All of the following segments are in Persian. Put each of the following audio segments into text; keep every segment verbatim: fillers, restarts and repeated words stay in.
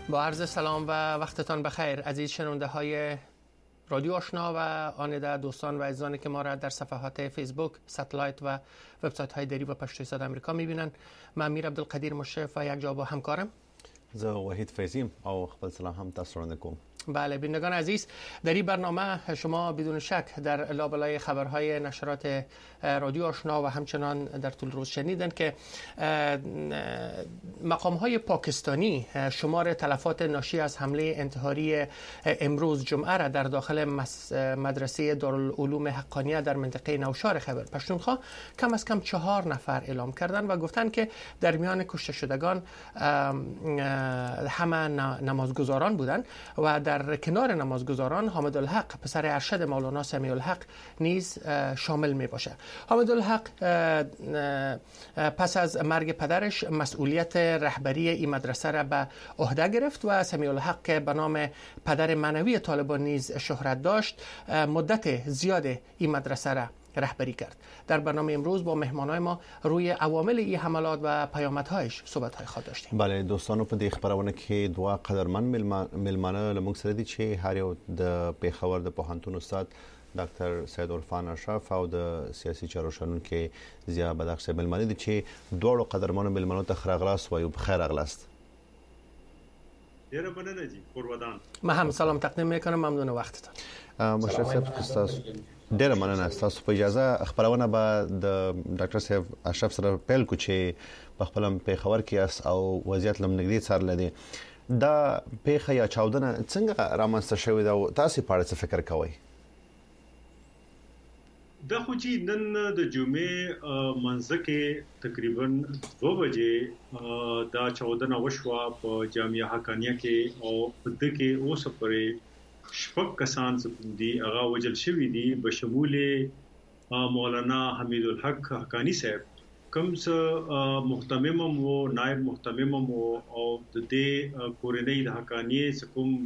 با عرض سلام و وقتتان بخیر عزیز شنونده های رادیو آشنا و آنیده، دوستان و عزیزانی که ما را در صفحات فیسبوک، ساتلایت و وبسایت های دری و پشتوی صد آمریکا میبینن. من امیر عبدالقدیر مشرف و یک جا با همکارم زه وحید فیضیم او خپل سلام هم تاسو وړاندې کوم. بله بینندگان عزیز، در این برنامه شما بدون شک در لابلای خبرهای نشرات رادیو آشنا و همچنان در طول روز شنیدن که مقامهای پاکستانی شمار تلفات ناشی از حمله انتحاری امروز جمعه را در داخل مدرسه دارالعلوم حقانیه در منطقه نوشهر خیبر پختونخوا کم از کم چهار نفر اعلام کردند و گفتند که در میان کشته شدگان همه نمازگزاران بودند و در کنار نمازگزاران حامد الحق پسر ارشد مولانا سمیع الحق نیز شامل می باشه. حامد الحق پس از مرگ پدرش مسئولیت رهبری این مدرسه را به عهده گرفت و سمیع الحق که به نام پدر معنوی طالبان نیز شهرت داشت مدت زیاد این مدرسه را رهبری کرد. در برنامه امروز با مهمانای ما روی عوامل این حملات و پیامدهایش صحبت‌های خواهد داشتیم. بله دوستانو، په دې خبرونه کې دوه قدرمن ملمانه له موږ سره دي چې هر یو د پیښور د پوهنتون استاد ډاکټر سید عرفان اشرف او د سیاسي چارو شنونکي ضیا بدخش ملمانه دي چې دوه قدرمنو ملمانو ته خراغلاس وایو. بخیر اغلاست. ډیره مننه جی قربان. ما هم سلام تقدیم میکنم، ممنون وقتتان. مشرف صاحب استاد ډیره مننه. تاسو په اجازه خبرونه به د ډاکټر صاحب اشرف سره پیل کو چې په خپل پیښور کې اس او وضعیت لمنګدي څار لدی دا پیښه یا چاودنه څنګه رامنځته شوې ده او تاسو په اړه څه فکر کوئ؟ دا خو چې نن د جمعې منځ کې تقریبا دو بجې دا چاودنه وشوه په جامعه حقانیه کې او په دې کې اوس پرې شپږ کسان دي هغه وجل شوی دي بشمول مولانا حمید الحق حقانی صاحب کوم څه محتمم او نائب محتمم او د دې کورنۍ د حقانی کوم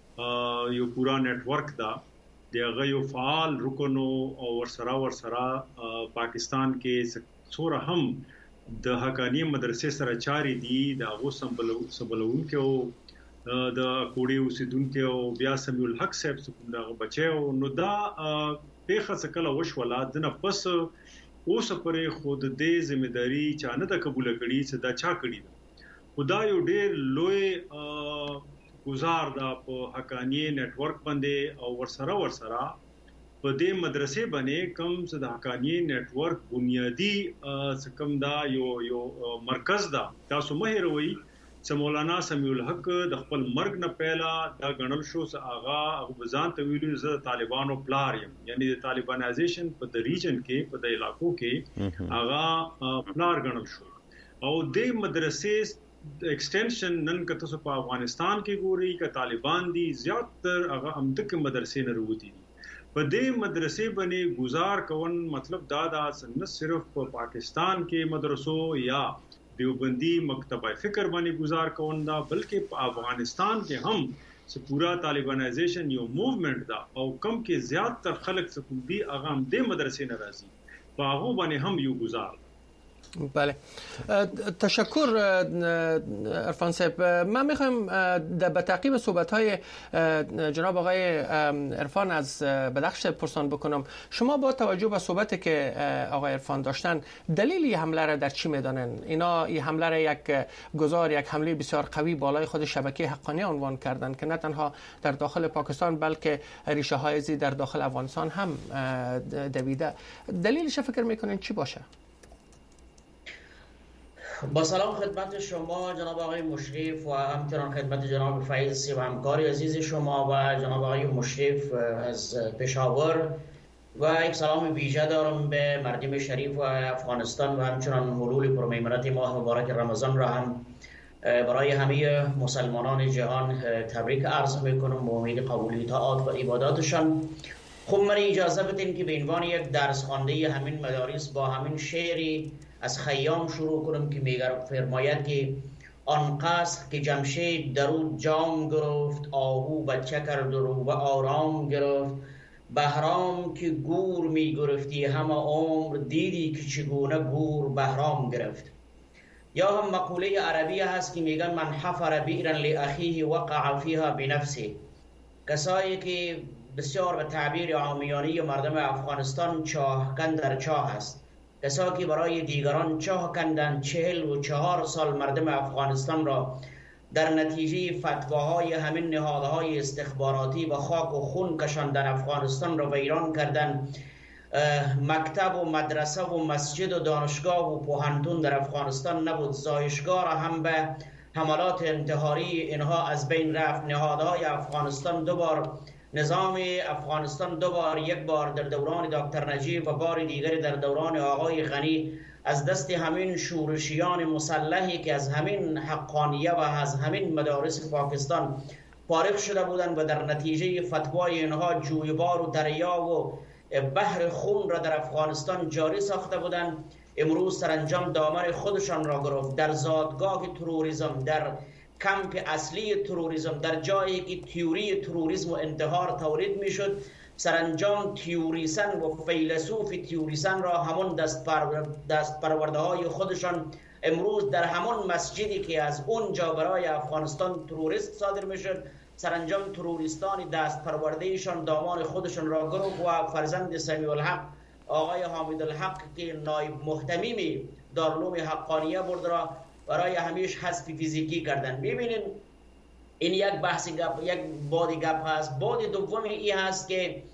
یو پورا نت ورک دا دغه یو فعال رکنو او ورسره ورسره پاکستان کې څوره هم د حقانی مدرسې سره چاري دي دا غو سمبلو سمبلون کې او د کوړی اوسیدونکو او بیا سمیع الحق صاحب څخه دا بچو نو دا پیښه څکله وشوله د نه پس اوس پرې خود دې ځمېداري چانه د قبول کړي چې دا چا کړي خدای یو ډېر لوی گزار دا په حقانی نت ورک باندې او ورسره ورسره په دې مدرسې باندې کوم چې د حقانی نت ورک بنیادی څکم دا یو یو مرکز دا تاسو مه هیروئ چې مولانا سمیع الحق د خپل مرګ نه پهلا دا غنل شو چې آغا ابو ځان ته ویلو چې طالبانو پلار یم یعنی د طالبانایزیشن په د ریجن کې په د علاقو کې آغا پلار غنل شو او د مدرسې ایکسټنشن نن کته په افغانستان کې ګوري ک طالبان دي زیاتره هغه همدک مدرسې نه وروتي په دې مدرسې باندې گزار کون مطلب دا دا نه صرف په پاکستان کې مدرسو یا دیوبندی مکتبہ فکر باندې گزار کون دا بلکې په افغانستان کې هم چې پورا طالبانایزیشن یو موومنٹ دا او کم کې زیات تر خلک څخه دی هغه هم د مدرسې نه راځي په هغه باندې هم یو گزار. بله تشکر عرفان صاحب. من میخوایم به تعقیب صحبت‌های جناب آقای عرفان از بدخش پرسان بکنم. شما با توجه به صحبتی که آقای عرفان داشتن دلیل این حمله را در چی میدانن؟ اینا این حمله را یک گزار یک حمله بسیار قوی بالای خود شبکه حقانی عنوان کردن که نه تنها در داخل پاکستان بلکه ریشه های زی در داخل افغانستان هم دویده. دلیلش فکر میکنین چی باشه؟ با سلام خدمت شما جناب آقای مشرف و همچنان خدمت جناب فیض و همکاری عزیز شما و جناب آقای مشرف از پشاور و یک سلام ویژه دارم به مردم شریف و افغانستان و همچنان حلول پرمیمنت ماه مبارک رمضان را هم برای همه مسلمانان جهان تبریک عرض میکنم با امید قبول طاعات و عباداتشان. خب من اجازه بدین که به عنوان یک درس خوانده همین مدارس با همین شعری از خیام شروع کنم که میگه فرماید که آن قصر که جمشید درو جام گرفت آهو بچه کرد رو و آرام گرفت بهرام که گور می گرفتی همه عمر دیدی که چگونه گور بهرام گرفت یا هم مقوله عربی هست که میگن من حفر بیرا لاخیه وقع فیها بنفسه. کسایی که بسیار به تعبیر عامیانه مردم افغانستان چاه کندر چاه است، کسایی که برای دیگران چاه کندن، چهل و چهار سال مردم افغانستان را در نتیجه فتواهای همین نهادهای استخباراتی و خاک و خون کشاندن افغانستان را ویران کردن. مکتب و مدرسه و مسجد و دانشگاه و پوهنتون در افغانستان نبود، زایشگاه را هم به حملات انتحاری اینها از بین رفت. نهادهای افغانستان دو بار، نظام افغانستان دو بار، یک بار در دوران دکتر نجیب و بار دیگری در دوران آقای غنی، از دست همین شورشیان مسلحی که از همین حقانیه و از همین مدارس پاکستان فارغ شده بودند و در نتیجه فتوای اینها جویبار و دریا و بحر خون را در افغانستان جاری ساخته بودند، امروز سرانجام دامن خودشان را گرفت. در زادگاه تروریسم، در کمپ اصلی تروریسم، در جایی که تیوری تروریسم و انتحار تولید میشد، سرانجام تیوریسن و فیلسوف تیوریسن را همون دست, پر... دست پرورده های خودشان امروز در همون مسجدی که از اونجا برای افغانستان تروریست صادر میشد، سرانجام تروریستان دست پروردهشان دامان خودشان را گرفت و فرزند سمیع الحق آقای حامد الحق که نایب محتمیم دارالعلوم حقانیه برد را برای همیشه حذف فیزیکی کردن. ببینید این یک بحث گپ، یک بادی گپ هست. بادی دوم این هست که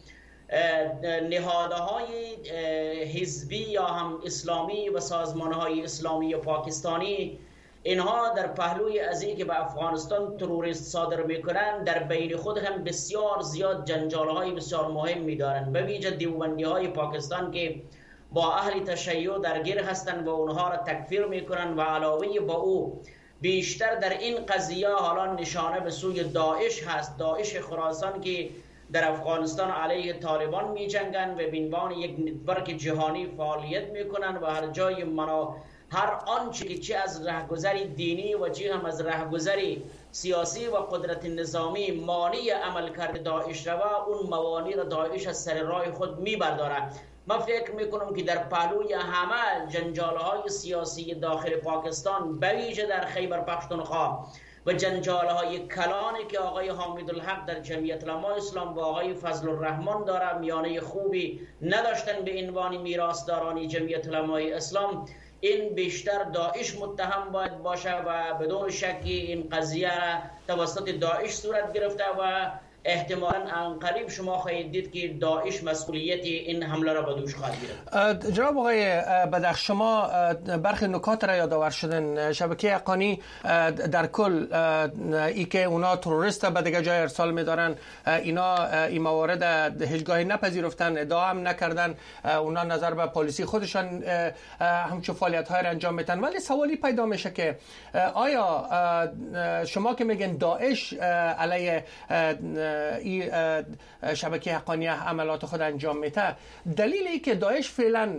نهادهای حزبی یا هم اسلامی و سازمانهای اسلامی و پاکستانی، اینها در پهلوی از این که به افغانستان تروریست صادر میکنن، در بین خود هم بسیار زیاد جنجالهای بسیار مهم میدارن. به ویژه دیوبندی های پاکستان که با اهل تشیع درگیر هستند و اونها را تکفیر میکنن و علاوه با او بیشتر در این قضیه حالا نشانه به سوی داعش هست. داعش خراسان که در افغانستان علیه طالبان می جنگن و به عنوان یک نتورک جهانی فعالیت میکنن و هر جای منا هر آنچه که چه از رهگذر دینی و چه هم از رهگذر سیاسی و قدرت نظامی مانع عملکرد داعش روا، اون موانع را داعش از سر راه خود میبرداره. من فکر میکنم که در پهلوی همه جنجالهای سیاسی داخل پاکستان، به ویژه در خیبر پختونخوا و جنجالهای کلانی که آقای حامد الحق در جمعیت علمای اسلام و آقای فضل الرحمن داره، میانه خوبی نداشتن به عنوان میراثداران جمعیت علمای اسلام، این بیشتر داعش متهم باید باشه و بدون شکی این قضیه را توسط داعش صورت گرفته و احتمالاً انقریب شما خواهید دید که داعش مسئولیت این حمله را به دوش خواهد گرفت. جناب آقای بدخش، شما برخی نکات را یادآور شدن. شبکه حقانی در کل ای که اونا تروریست به دیگه جای ارسال می‌دارن، اینا این موارد هیچگاهی نپذیرفتن، ادعا هم نکردن، اونا نظر به پالیسی خودشان همچون فعالیت‌های را انجام میدن. ولی سوالی پیدا میشه که آیا شما که میگن داعش علیه این شبکه حقانیه عملات خود انجام میده، دلیلی که داعش فعلا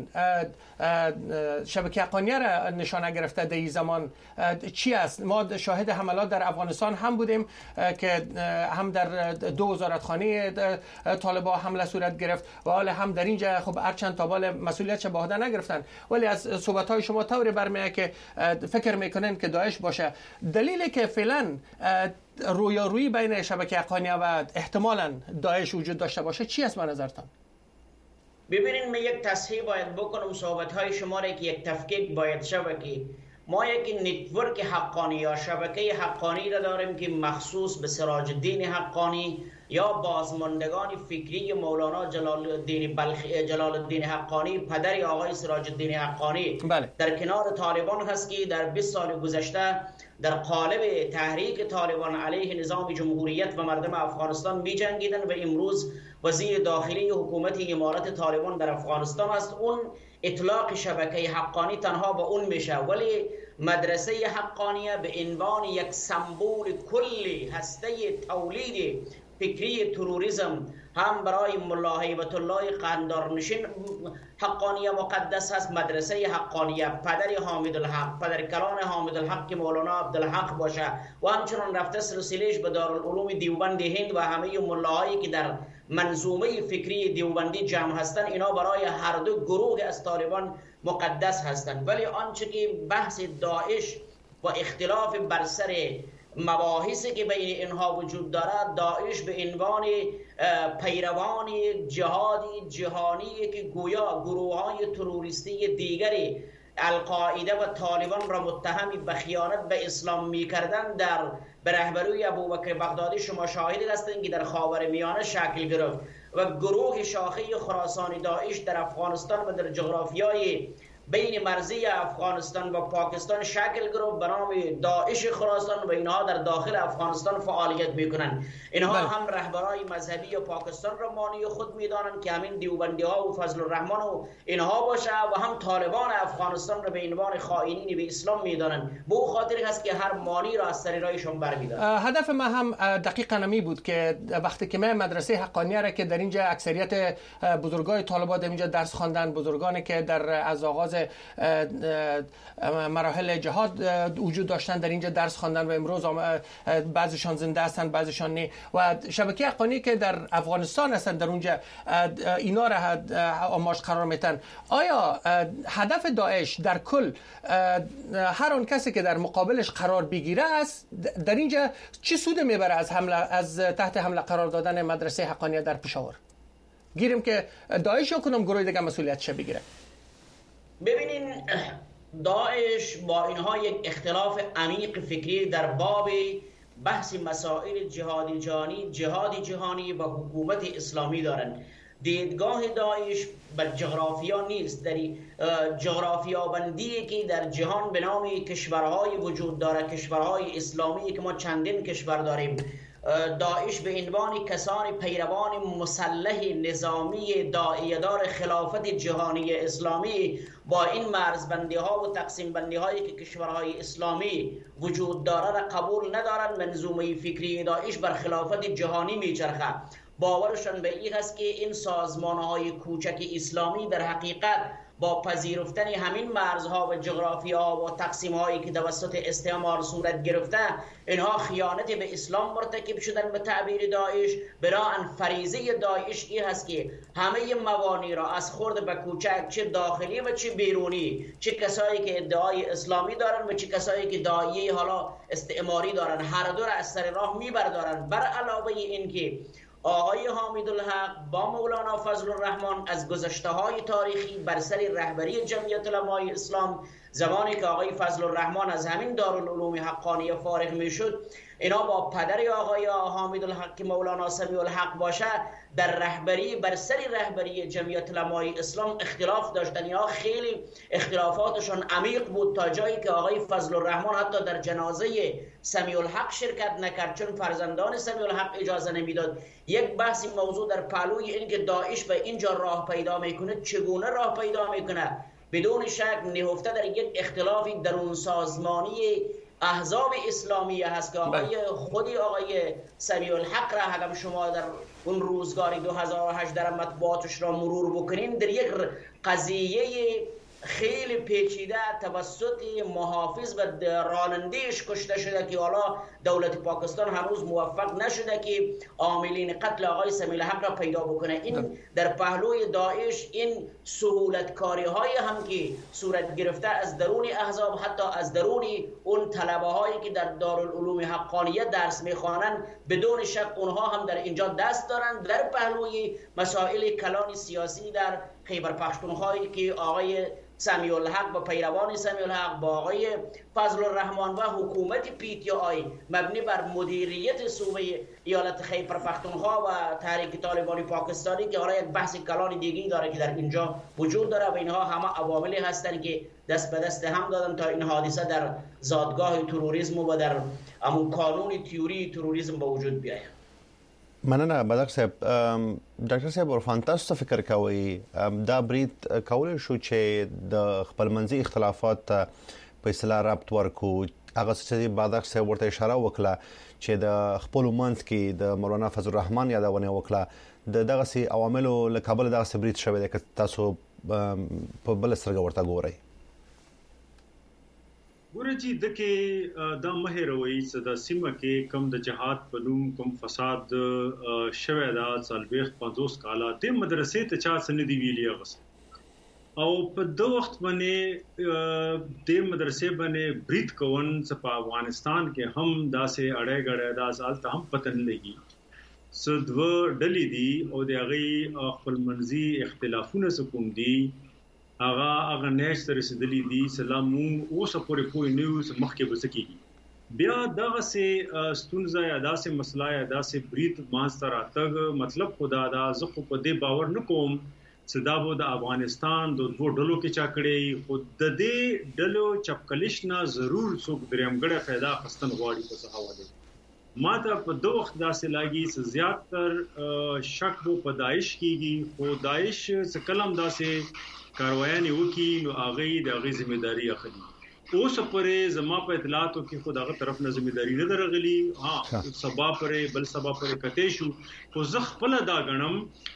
شبکه حقانیه را نشانه گرفته در این زمان چی است؟ ما شاهد حملات در افغانستان هم بودیم که هم در دو وزارتخانه طالبان حمله صورت گرفت و حالا هم در اینجا خب هرچند طالبان مسئولیتش به عهده نگرفتن، ولی از صحبت‌های شما طوری برمیاد که فکر میکنن که داعش باشه. دلیلی که فعلا رویارویی بین شبکه حقانیه و احتمالاً داعش وجود داشته باشه چی است به نظرتان؟ ببینید، من یک تصحیح باید بکنم صحبت‌های شما را که یک تفکیک باید شود که ما یک نتورک حقانی یا شبکه حقانی را داریم که مخصوص به سراج الدین حقانی یا بازماندگان فکری مولانا جلال الدین بلخی جلال الدین حقانی، پدر آقای سراج الدین حقانی، بله. در کنار طالبان هست که در بیست سال گذشته در قالب تحریک طالبان علیه نظام جمهوریت و مردم افغانستان می جنگیدن و امروز وزیر داخلی حکومت امارت طالبان در افغانستان است. اون اطلاق شبکه حقانی تنها با اون میشه، ولی مدرسه حقانیه به عنوان یک سمبول کلی هسته تولید فکری تروریسم هم برای ملا هیبت الله قندارنشین حقانیه مقدس هست، مدرسه حقانیه، پدر حامد الحق، پدر کلان حامد الحق که مولانا عبدالحق باشه و همچنان رفته سلسلهش به دارالعلوم دیوبند هند و همه ملاهایی که در منظومه فکری دیوبندی جمع هستند، اینا برای هر دو گروه از طالبان مقدس هستند. ولی آنچه که بحث داعش و اختلاف بر سر مباحثی که بین اینها وجود دارد، داعش به عنوان پیروان جهادی جهانی که گویا گروه های تروریستی دیگری القاعده و طالبان را متهم به خیانت به اسلام می کردن در به رهبری ابوبکر بغدادی شما شاهد هستید که در خاورمیانه شکل گرفت و گروه شاخه خراسانی داعش در افغانستان و در جغرافیای بین مرزی افغانستان و پاکستان شکل گرفت به نام داعش خراسان و اینها در داخل افغانستان فعالیت میکنند. اینها بله. هم رهبرای مذهبی پاکستان را مانی خود میدانند که همین دیوبندی ها و فضل الرحمن و اینها باشه و هم طالبان افغانستان را به عنوان خائنین به اسلام میدانند. به خاطر هست که هر مانی را از سر راهشون برمی‌دارند. هدف ما هم دقیقاً نمی بود که وقتی که من مدرسه حقانیه را که در اینجا اکثریت بزرگای طالبان در اینجا درس خواندن، بزرگانی که در از آغاز مراحل جهاد وجود داشتن در اینجا درس خواندن و امروز بعضیشان زنده هستند بعضیشان نه و شبکه حقانی که در افغانستان هستن در اونجا اینا را آماج قرار میتن. آیا هدف داعش در کل هر اون کسی که در مقابلش قرار بگیره است در اینجا چی سود میبره از حمله از تحت حمله قرار دادن مدرسه حقانیه در پشاور؟ گیریم که داعش یا کدام گروه دیگه مسئولیتش بگیره؟ ببینین داعش با اینها یک اختلاف عمیق فکری در باب بحث مسائل جهادی جهانی جهادی جهانی و حکومت اسلامی دارند. دیدگاه داعش بر جغرافیا نیست، در جغرافیا بندی که در جهان به نام کشورهای وجود داره، کشورهای اسلامی که ما چندین کشور داریم. داعش به عنوان کسان پیروان مسلح نظامی داعیه‌دار خلافت جهانی اسلامی با این مرزبندی ها و تقسیم بندی هایی که کشورهای اسلامی وجود داره را قبول ندارند. منظومه فکری داعش بر خلافت جهانی میچرخه. باورشان به این هست که این سازمان های کوچک اسلامی در حقیقت با پذیرفتن همین مرزها و جغرافیاها و تقسیم هایی که توسط استعمار صورت گرفته، اینها خیانت به اسلام مرتکب شدن به تعبیر داعش. بنابراین فریضه داعش این هست که همه موانع را از خرد به کوچک، چه داخلی و چه بیرونی، چه کسایی که ادعای اسلامی دارن و چه کسایی که داعیه حالا استعماری دارن، هر دو را از سر راه میبردارن. بر علاوه این که آقای حامد الحق با مولانا فضل الرحمن از گذشته های تاریخی بر سر رهبری جمعیت علمای اسلام، زمانی که آقای فضل الرحمن از همین دارالعلوم حقانیه فارغ می شد، اینا با پدر آقای حامد الحق که مولانا سمیع الحق باشه در رهبری بر سر رهبری جمعیت علمای اسلام اختلاف داشتن. یا خیلی اختلافاتشون عمیق بود تا جایی که آقای فضل الرحمن حتی در جنازه سمیع الحق شرکت نکرد چون فرزندان سمیع الحق اجازه نمیداد. یک بحث موضوع در پهلوی این که داعش به اینجا راه پیدا میکنه، چگونه راه پیدا میکنه؟ بدون شک نهفته در یک اختلافی درون سازمانی احزاب اسلامی هست که آقای خودی آقای سمیع الحق را اگر شما در اون روزگاری دو هزار و هشت در مطبوعاتش را مرور بکنین، در یک قضیه خیلی پیچیده توسط محافظ و رانندهش کشته شده که حالا دولت پاکستان هنوز موفق نشده که عاملین قتل آقای سمیع الحق را پیدا بکنه. این در پهلوی داعش این سهولتکاری های هم که صورت گرفته از درون احزاب، حتی از درون اون طلبه هایی که در دارالعلوم حقانیه درس میخوانند، بدون شک اونها هم در اینجا دست دارند در پهلوی مسائل کلان سیاسی در خیبر پختونخوایی که آقای سمیع الحق و پیروان سمیع الحق با آقای فضل الرحمن و حکومت پی تی آی مبنی بر مدیریت صوبه ایالت خیبر پختونخوا و تحریک طالبانی پاکستانی که حالا یک بحث کلان دیگری داره که در اینجا وجود داره و اینها همه عواملی هستند که دست به دست هم دادن تا این حادثه در زادگاه تروریسم و در همون قانون تیوری تروریسم به وجود بیاید. مننه بدر صاحب. ډاکټر صاحب ورفان تاسو فکر کوئ دا برید کول شو چې د خپلمنځي اختلافات په اصطلاح ربط ورکو، هغه چې بدر صاحب ورته اشاره وکړه چې د خپل منځ کې د مولانا فضل الرحمن یادونه وکړه د دغه سي عواملو له کابل دغه سبریت شوی د تاسو په بل سرګ ورته ګورئ ورجی دکې د مهروي صدا سیمه کې کم د جهاد په نوم کم فساد شوه دا څلويخ پنځوس کاله د مدرسې ته چا سن دی ویلی غس او په د وخت باندې د مدرسې باندې بریټ کون په افغانستان کې هم داسې اړه غړې دا سال ته هم پتن لګي سدو ډلې دي او د هغه خپل منځي اختلافونه سکوم دي هغه هغه نشته رسیدلی دي سلامو اوس پورې پوي نیوز مخکې بسکیږي بیا دغه سه ستونزه یا داسې مسله یا داسې بریټ ماستر اتګ مطلب خدا دا زه خو په دې باور نکوم چې دا به د افغانستان د دوه ډلو کې چا کړی خو د دې ډلو چپکلیشنا ضرور څوک درېمګړه फायदा خستن غواړي په څه حواله ماته په دوه وخت داسې لاګي چې زیات تر شک وو په داعش کېږي خو داعش څه کلم داسې کاروایانه وکي نو هغه د هغه ځمېداري اخلي اوس پرې زما په اطلاعاتو کې خدای طرف نه ځمېداري نه درغلي ها سبا پرې بل سبا پرې کته شو خو زه خپل دا غنم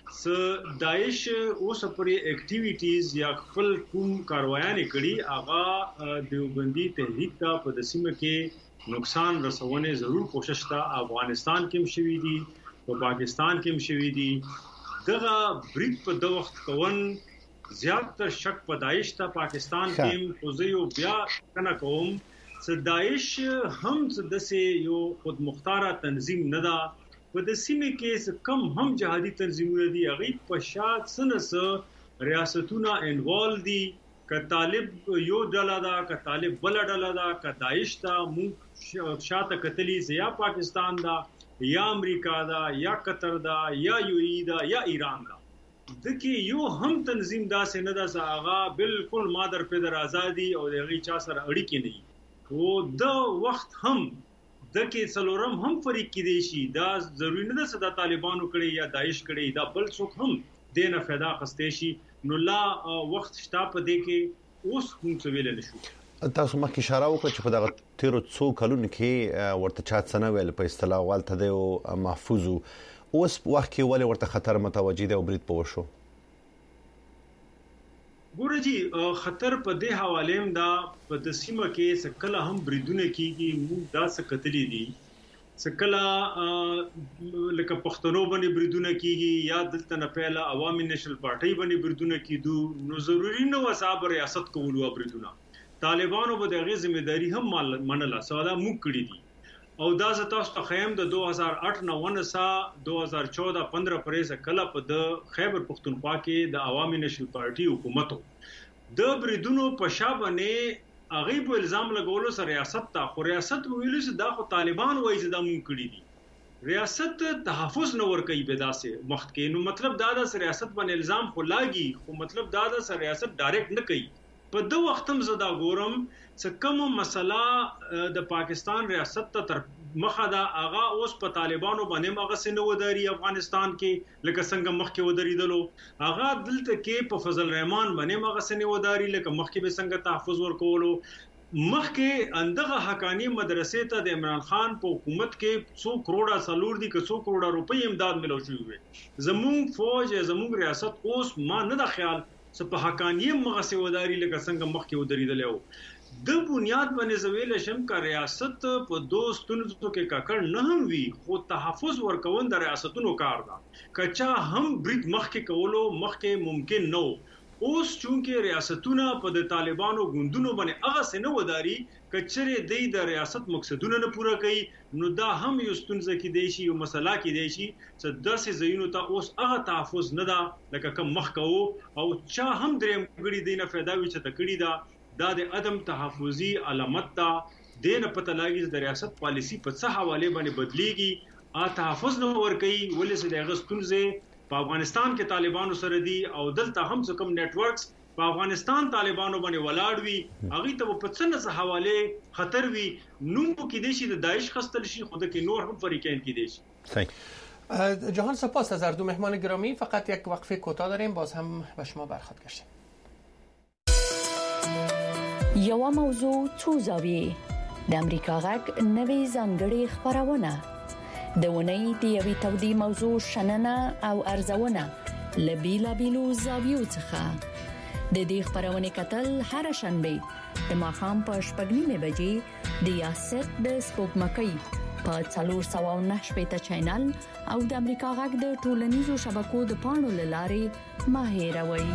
س داعش اوس پرې اکټیویټیز یا خپل کوم کاروایانه کړي هغه دیوبندي تحریک ته په دسمه کې نقصان رسونه ضرور کوشش تا افغانستان کې هم شوې دي او پاکستان کې هم شوې دي دغه بریټ په دوه وخت کون زیات تر شک په داعش ته پاکستان کې خوځيو بیا کنه کوم چې داعش هم د سه یو خود مختاره تنظیم نه ده په د سیمه کې کم هم جهادي تنظیمونه دي هغه په شاد سنس ریاستونه انوالو دي ک طالب یو ډله ده ک طالب بل ډله ده ک داعش ته مو شاته کتلی یا پاکستان ده یا امریکا ده یا قطر ده یا یو ای ده یا ایران ده دکی یو هم تنظیم داسې نه ده هغه بالکل مادر پدر ازادي او دغه چا سره اړیکې نه وو د وخت هم دکی څلورم هم فریق کې دي شي دا ضروری نه ده چې د طالبانو کړي یا داعش کړي دا بل څوک هم دینه फायदा خسته شي نو لا وخت شتا په دې کې اوس هم څه ویل نشو تاسو مخکې اشاره وکړه چې په دغه تیرو څو کلونو کې ورته چا څنګه ویل په اصطلاح والته د محفوظو اوس وخت کې ولې ورته خطر متوجي دی او برید پوه شو ګورجی خطر په دې حواله هم دا په د سیمه کې سکله هم بریدونه کیږي موږ دا سکتلې دي سکله لکه پښتنو باندې بریدونه کیږي یا دلته نه پهلا عوامي نېشنل پارټي باندې بریدونه کیدو نو ضروری نه وساب ریاست کولو بریدونه طالبانو به دغه ځمېداري هم منله سواده موږ کړی دي او دا ز تاسو ته خیم د دوه هزار آټ نه ونسا دوه هزار چودہ پندرہ پرې څخه کله په د خیبر پختونخوا کې د عوامي نېشنل پارټي حکومت د بریدونو په شابهنه هغه په الزام لګولو سره ریاست ته خو ریاست ویلو چې دا خو طالبان وایي چې دا مونږ کړی دي ریاست تحفظ نه ور کوي به داسې وخت کې نو مطلب دا د ریاست باندې الزام خو لاګي خو مطلب دا د ریاست ډایرکټ نه کوي په دوه وختم زدا ګورم چې کوم مسله د پاکستان ریاست ته تر مخه دا هغه اوس په طالبانو باندې مغه سينو وداري افغانستان کې لکه څنګه مخکې ودریدلو هغه دلته کې په فضل الرحمن باندې مغه سينو وداري لکه مخکې به څنګه تحفظ ورکولو مخکې اندغه حقانی مدرسې ته د عمران خان په حکومت کې څو کروڑه سلور دي که څو کروڑه روپۍ امداد ملو شوی وي زموږ فوج زموږ ریاست اوس ما نه د خیال څه په حقانی مغه سي وداري لکه څنګه مخکې ودریدلو د بنیاد باندې زویل شم کا ریاست په دوستونو کې ککړ نه هم وی خو تحفظ ورکون د ریاستونو کار ده کچا هم بریټ مخکې کولو مخکې ممکن نو اوس چونکه ریاستونه په د طالبانو غوندونو باندې هغه سينو وداري کچره د ریاست مقصدونه نه پوره کوي نو دا هم یو ستونزه کې دی شي یو مسله کې دی شي چې داسې زینو ته اوس هغه تحفظ نه ده لکه کوم مخکو او چا هم دریم غړي دینه फायदा وي چې تکړی ده دا د عدم تحفظي علامت ده دینه پته لاګي د ریاست پالیسی په څه حواله باندې بدليږي ا تحفظ نو ور کوي ولې چې د غستونځه په افغانستان کې طالبانو سره دي او دلته هم څه کوم نت ورکس په افغانستان طالبانو باندې ولاړ وي هغه ته په څه نه حواله خطر وي نو کې دي چې د داعش خستل شي خود کې نور هم فریقین کې دي شي جهان سپاس از هر دو مهمان گرامی فقط یک وقفه کوتاه داریم باز هم به شما برخورد گشتیم یو موضوع څو زاویه د امریکا غږ نوې ځانګړې خبرونه د اونۍ د یوې تودې موضوع شننه او ارزونه له بېلابېلو زاویو څخه. د دې خبرونې کتل هر شنبه د ماښام په شپږ نیمې بجې د یاست د سپوږمکۍ په څلور سوه او نهه شپېته چینل او د امریکا غږ د ټولنیزو شبکو د پاڼو له لارې مه هېروئ.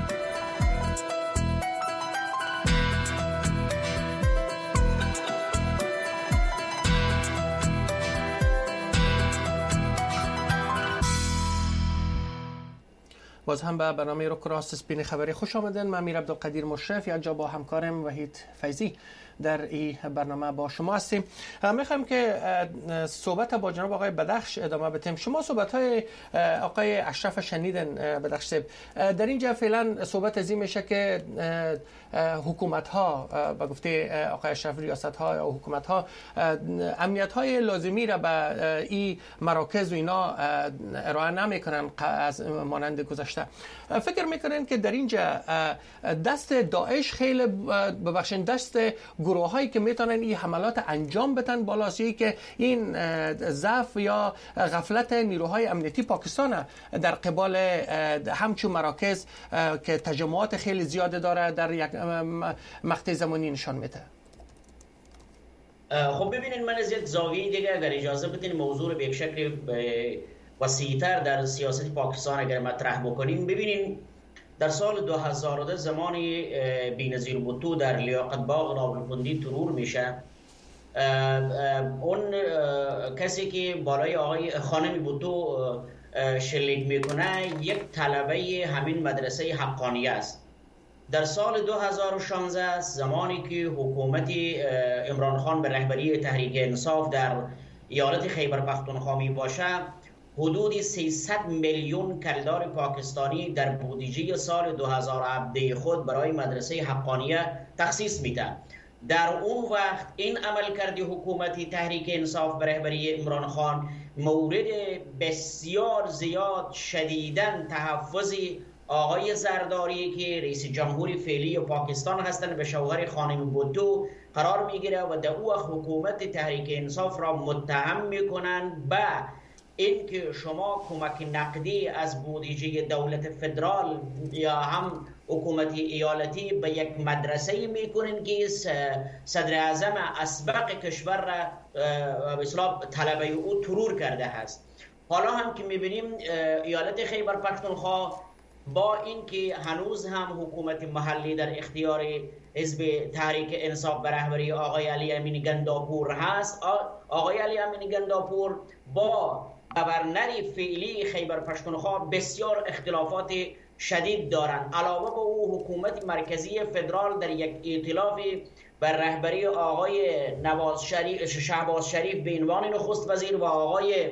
باز هم به برنامه رک راست سپین خبری خوش آمدین. من امیر عبدالقدیر مشرف یا جا با همکارم وحید فیضی در این برنامه با شما هستیم. میخوایم که صحبت با جناب آقای بدخش ادامه بدیم. شما صحبت های آقای اشرف شنیدن بدخش صاحب. در اینجا فعلا صحبت از این میشه که حکومت ها به گفته آقای اشرف ریاست ها یا حکومت ها امنیت های لازمی را به این مراکز و اینا ارائه نمیکنن از مانند گذشته. فکر میکنن که در اینجا دست داعش خیلی ببخشید دست گروه هایی که میتونن این حملات انجام بدن بالاست، که این ضعف یا غفلت نیروهای امنیتی پاکستان در قبال همچون مراکز که تجمعات خیلی زیاده داره در یک مقطع زمانی نشان میده. خب ببینید، من از یک زاویه دیگه اگر اجازه بدین موضوع رو به یک شکل وسیع‌تر در سیاست پاکستان اگر مطرح بکنیم. ببینید در سال دو هزار و ده زمانی بی‌نظیر بوتو در لیاقت باغ راولپندی ترور میشه، اون کسی که بالای آقای خانم بوتو شلیک میکنه یک طلبه همین مدرسه حقانیه است. در سال دو هزار و شانزده زمانی که حکومت عمران خان به رهبری تحریک انصاف در ایالت خیبر پختونخوا می باشه، حدود سیصد میلیون کلدار پاکستانی در بودجه سال دو هزار و هفده خود برای مدرسه حقانیه تخصیص میده. در اون وقت این عملکرد حکومتی تحریک انصاف به رهبری عمران خان مورد بسیار زیاد شدیداً تحفظ آقای زرداری که رئیس جمهوری فعلی پاکستان هستند به شوهر خانم بوتو قرار میگیره و در او حکومت تحریک انصاف را متهم میکنن به اینکه شما کمک نقدی از بودجه دولت فدرال یا هم حکومت ایالتی به یک مدرسه میکنین که صدر اعظم اسبق کشور را به اصطلاح طلبه او ترور کرده است. حالا هم که میبینیم ایالت خیبر پختونخوا با اینکه هنوز هم حکومت محلی در اختیار حزب تحریک انصاف به رهبری آقای علی امین گنداپور هست، آقای علی امین گنداپور با گورنر فعلی خیبر پختونخوا بسیار اختلافات شدید دارند. علاوه به او حکومت مرکزی فدرال در یک ائتلاف بر رهبری آقای نواز شریف شهباز شریف به عنوان نخست وزیر و آقای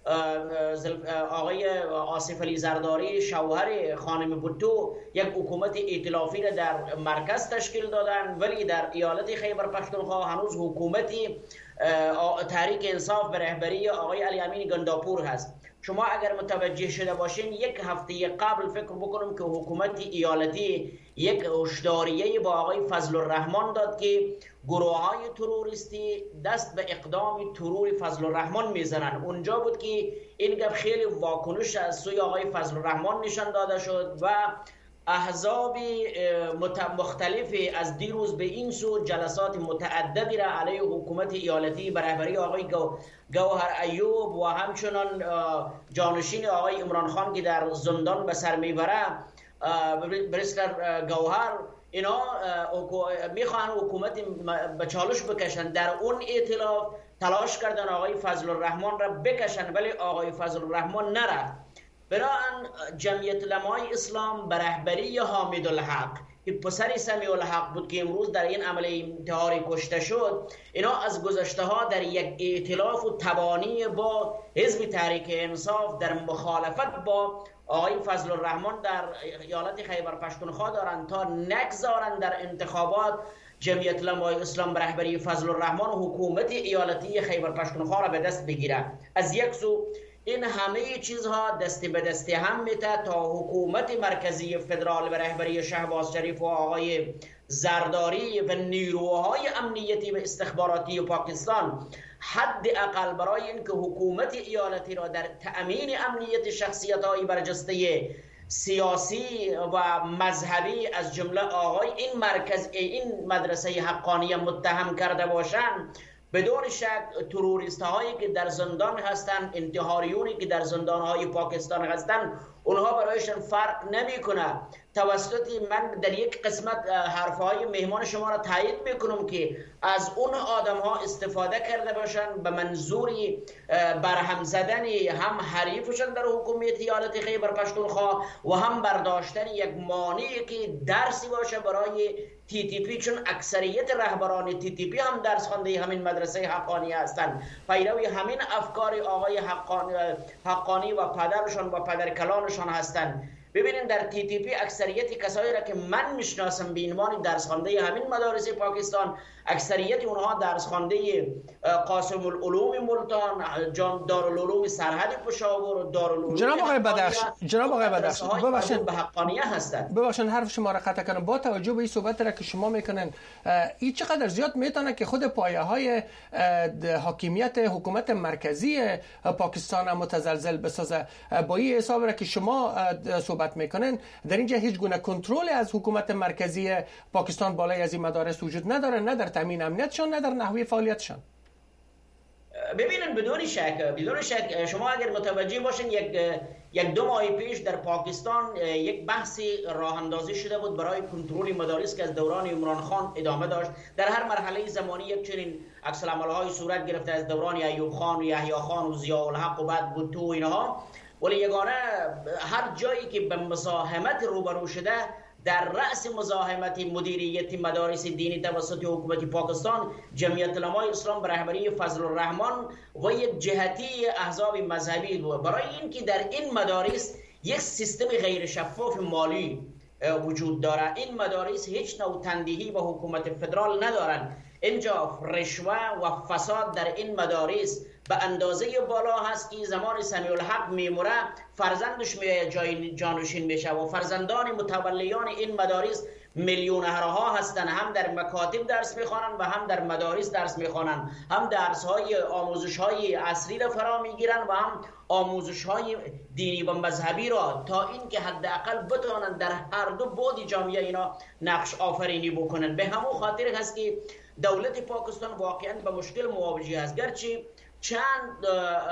آقای آصف علی زرداری شوهر خانم بوتو یک حکومت ائتلافی را در مرکز تشکیل دادن، ولی در ایالت خیبر پختونخوا هنوز حکومتی تحریک انصاف به رهبری آقای علی امین گنداپور هست. شما اگر متوجه شده باشین یک هفته قبل فکر بکنم که حکومت ایالتی یک هشداریه با آقای فضل الرحمن داد که گروه های تروریستی دست به اقدام ترور فضل الرحمن میزنن. اونجا بود که این گپ خیلی واکنش از سوی آقای فضل الرحمن نشان داده شد و احزاب مختلفی از دیروز به این سو جلسات متعددی را علیه حکومت ایالتی به رهبری آقای گوهر ایوب و همچنان جانشین آقای عمران خان که در زندان به سر میبره بریسلر گوهر، اینا میخوان حکومت به چالش بکشن. در اون ائتلاف تلاش کردن آقای فضل الرحمن را بکشن، ولی آقای فضل الرحمن نرفت. برای جمعیت علمای اسلام به رهبری حامد الحق که پسر سمیع الحق بود که امروز در این عمل انتحاری کشته شد، اینا از گذشته ها در یک ائتلاف و تبانی با حزب تحریک انصاف در مخالفت با آقای فضل الرحمن در ایالت خیبر پختونخوا دارند تا نگذارند در انتخابات جمعیت علمای اسلام به رهبری فضل الرحمن حکومت ایالتی خیبر پختونخوا را به دست بگیرد. از یک سو این همه چیزها دستی به دستی هم میته تا حکومت مرکزی فدرال به رهبری شهباز شریف و آقای زرداری و نیروهای امنیتی و استخباراتی پاکستان حد اقل برای اینکه حکومت ایالتی را در تأمین امنیت شخصیت‌های برجسته سیاسی و مذهبی از جمله آقای این مرکز این مدرسه حقانیه متهم کرده باشند، بدون شک تروریست هایی که در زندان هستند، انتحاریونی که در زندان های پاکستان هستند، اونها برایشان فرق نمیکنه. توسط من در یک قسمت حرفهای مهمان شما را تایید میکنم که از اون آدم ها استفاده کرده باشند به منظوری برهم زدن هم حریفشان در حکومت ایالت خیبر پختونخوا و هم برداشتن یک مانعی که درسی باشه برای تی تی پی، چون اکثریت رهبران تی تی پی هم درس خوانده همین مدرسه حقانی هستند، پیروی همین افکار آقای حقانی, حقانی و پدرشان و پدرکلانشان هستند. ببینید در تی تی پی اکثریت کسایی را که من میشناسم به عنوان درس خوانده همین مدارس پاکستان، اکثریت اونها درس خوانده قاسم العلوم ملتان، دارالعلوم سرحد پشاور، دارالعلوم جناب آقای بدخش جناب آقای بدخش ببخشید به حقانیه هستند. ببخشید حرف شما را قطع کنم. با توجه به این صحبت را که شما میکنن، این چقدر زیاد میتونه که خود پایه های حاکمیت حکومت مرکزی پاکستان متزلزل بسازه. با این حساب را که شما صحبت میکنن، در اینجا هیچ گونه کنترل از حکومت مرکزی پاکستان بالای از این مدارس وجود نداره، نه در تامین امنیتشان نه در نحوه فعالیتشان. ببینید بدون شک بدون شک شما اگر متوجه باشین یک یک دو ماه پیش در پاکستان یک بحثی راه اندازی شده بود برای کنترل مدارس که از دوران عمران خان ادامه داشت. در هر مرحله زمانی یک چنین عکس العمل‌های صورت گرفته، از دوران ایوب خان و یحیی خان و ضیاء الحق و بعد بوتو و اینها، ولی یگانه هر جایی که به مزاحمت روبرو شده، در رأس مزاحمت مدیریت مدارس دینی توسط حکومت پاکستان جمعیت علمای اسلام به رهبری فضل الرحمن و یک جهتی احزاب مذهبی بود. برای اینکه در این مدارس یک سیستم غیر شفاف مالی وجود داره، این مدارس هیچ نوع تندیهی به حکومت فدرال ندارند. اینجا رشوه و فساد در این مدارس به اندازه بالا هست که زمان سمیع الحق میموره فرزندش می جای جانشین میشه و فرزندان متولیان این مدارس میلیونرها هستند، هم در مکاتب درس میخوانند و هم در مدارس درس میخوانند، هم درس های آموزش های عصری را فرا میگیرند و هم آموزش های دینی و مذهبی را، تا اینکه حداقل بتوانند در هر دو بعد جامعه اینا نقش آفرینی بکنند. به همون خاطر هست که دولت پاکستان واقعا به مشکل مواجه است. گرچه چند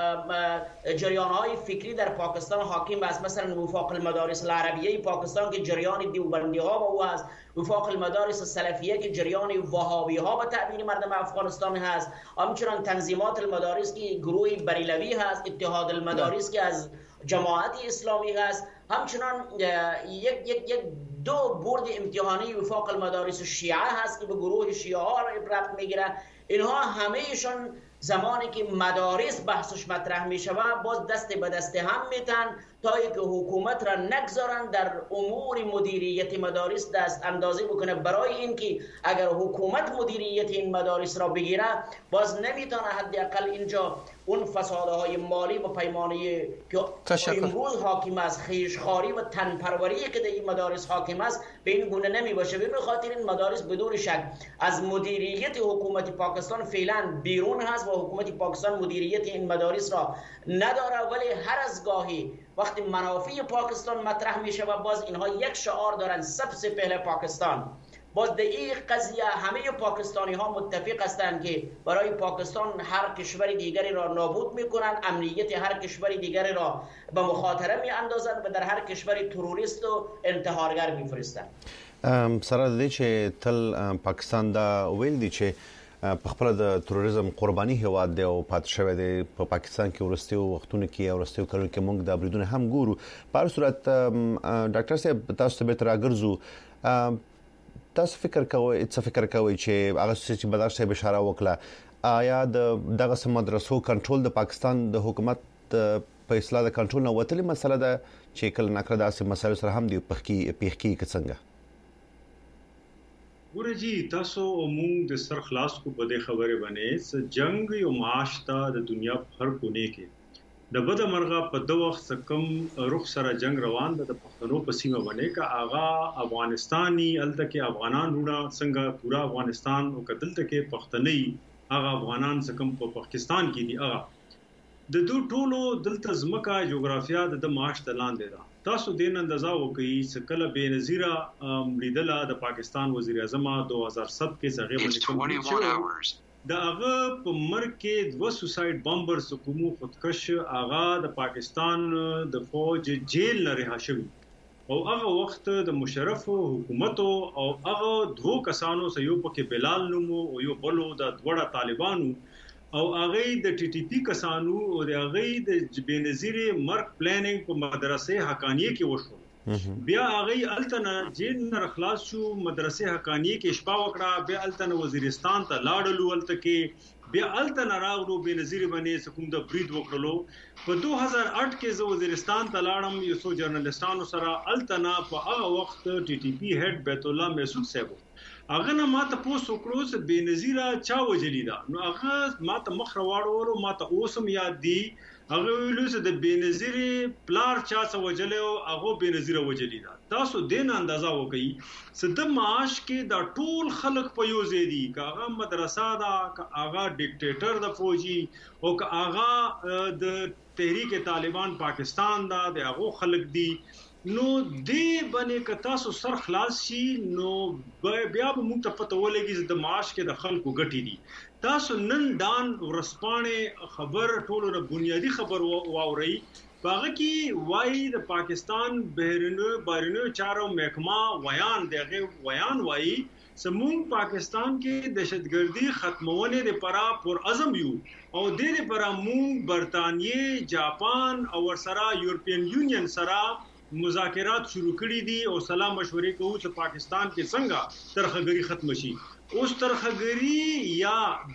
جریان‌های فکری در پاکستان حاکم است، مثلا وفاق المدارس العربیه پاکستان که جریان دیوبندی‌ها با او است، وفاق المدارس السلفیه که جریان وهابی‌ها به تأمین مردم افغانستان هست، همچنان تنظیمات المدارس که گروه بریلوی هست، اتحاد المدارس که از جماعت اسلامی هست، همچنان یک یک یک دو برد امتحانی وفاق المدارس شیعه هست که به گروه شیعه ها ربط میگیره. اینها همهشون زمانی که مدارس بحثش مطرح می شود باز دست به دست هم میتن تا اینکه حکومت را نگذارن در امور مدیریت مدارس دست اندازی بکنه، برای اینکه اگر حکومت مدیریت این مدارس را بگیره باز نمیتونه حداقل اینجا اون فسادهای مالی و پیمانه که امروز حاکم است، خیشخواری و تنپروری که در این مدارس حاکم است به این گونه نمی باشه. به خاطر این مدارس بدون شک از مدیریت حکومت پاکستان فعلا بیرون هست و حکومت پاکستان مدیریت این مدارس را نداره، ولی هر از گاهی وقتی منافع پاکستان مطرح میشه و باز اینها یک شعار دارن، سبز پهل پاکستان. باز در این قضیه همه پاکستانی ها متفق هستند که برای پاکستان هر کشور دیگری را نابود میکنن، امنیت هر کشور دیگری را به مخاطره میاندازن و در هر کشوری تروریست و انتحارگر میفرستن. سره د چې تل پاکستان دا ویل دي چې په خپل د تروریزم قرباني هواد دی او پات شوی دی په پاکستان کې ورستي وختونه کې او ورستي کلو کې موږ د بریدونه هم ګورو. په هر صورت ډاکټر صاحب تاسو ته به تر اگرزو تاسو فکر کوئ څه فکر کوئ چې هغه چې بدخش صاحب اشاره وکړه، آیا د دغه مدرسو کنټرول د پاکستان د حکومت په اصلاح د کنټرول نه وتلې مسله ده چې کله نکره داسې مسایل سره هم دی پخکی پیخکی څنګه؟ ګوره جی تاسو موږ د سر خلاص کو بده خبره باندې جنگ یو معاش ته د دنیا په هر کونے کې د بده مرغه په دوه وخت کم رخ سره جنگ روان ده د پښتنو په سیمه باندې کا آغا افغانستاني الته کې افغانان وړه څنګه پورا افغانستان او کدلته کې پښتني هغه افغانان څخه په پاکستان کې دي هغه د دوه ټولو دلته زمکا جغرافیا د معاش تلان دي تاسو دین اندازا وکي سکله بے نظیره لیدله د پاکستان وزیر اعظم دو هزار سات کې څنګه باندې دا هغه په مرګ کې دوه سوساید بمبرز کومو خودکش هغه د پاکستان د فوج جیل نه رها شوی او هغه وخت د مشرف حکومت او هغه دوه کسانو سره یو پکې بلال نومو او یو بلو د دوړه طالبانو او هغه د ټي ټي پی کسانو او د هغه د بنظیر مرګ پلانینګ په مدرسې حقانیه کې وشو بیا هغه التنا جیل نه خلاص شو مدرسې حقانیه کې شپه وکړه بیا التنا وزیرستان ته لاړلو الته کې بیا التنا راغلو بنظیر باندې سکوم د برید وکړلو په دوه هزار آټ کې زه وزیرستان ته لاړم یو څو جرنالستانو سره التنا په هغه وخت ټي ټي پی هډ بیت الله مسعود صاحب هغه نه ماته پوسو کړو چې بنظیر چا وجلی دا نو هغه ماته مخ راوړو ماته اوسم یاد دی هغه ویلو چې د بنظیر پلار چا څه وجلو هغه بنظیر وجلی دا تاسو دین اندازا وکي چې د معاش کې دا ټول خلک په یو ځای دي کاغه مدرسه دا کاغه ډیکټیټر د فوجي او کاغه د تحریک طالبان پاکستان دا د هغه خلک دي نو دی باندې ک تاسو سر خلاص شي نو بیا به موږ ته پته ولګي چې د معاش کې د خلکو ګټي دي تاسو نن دان ورسپانه خبر ټولو نه بنیادی خبر واوري باغه کې وای د پاکستان بهرنیو بهرنیو چارو محکمه ویان دغه ویان وای سمون پاکستان کې دهشتګردي ختمونه لپاره پر عزم یو او د دې لپاره مون برتانیې جاپان او سره یورپین یونین سره مذاکرات شروع کړي دي او سلام مشورې کوو چې پاکستان کې څنګه ترخګری ختم شي اوس ترخګری یا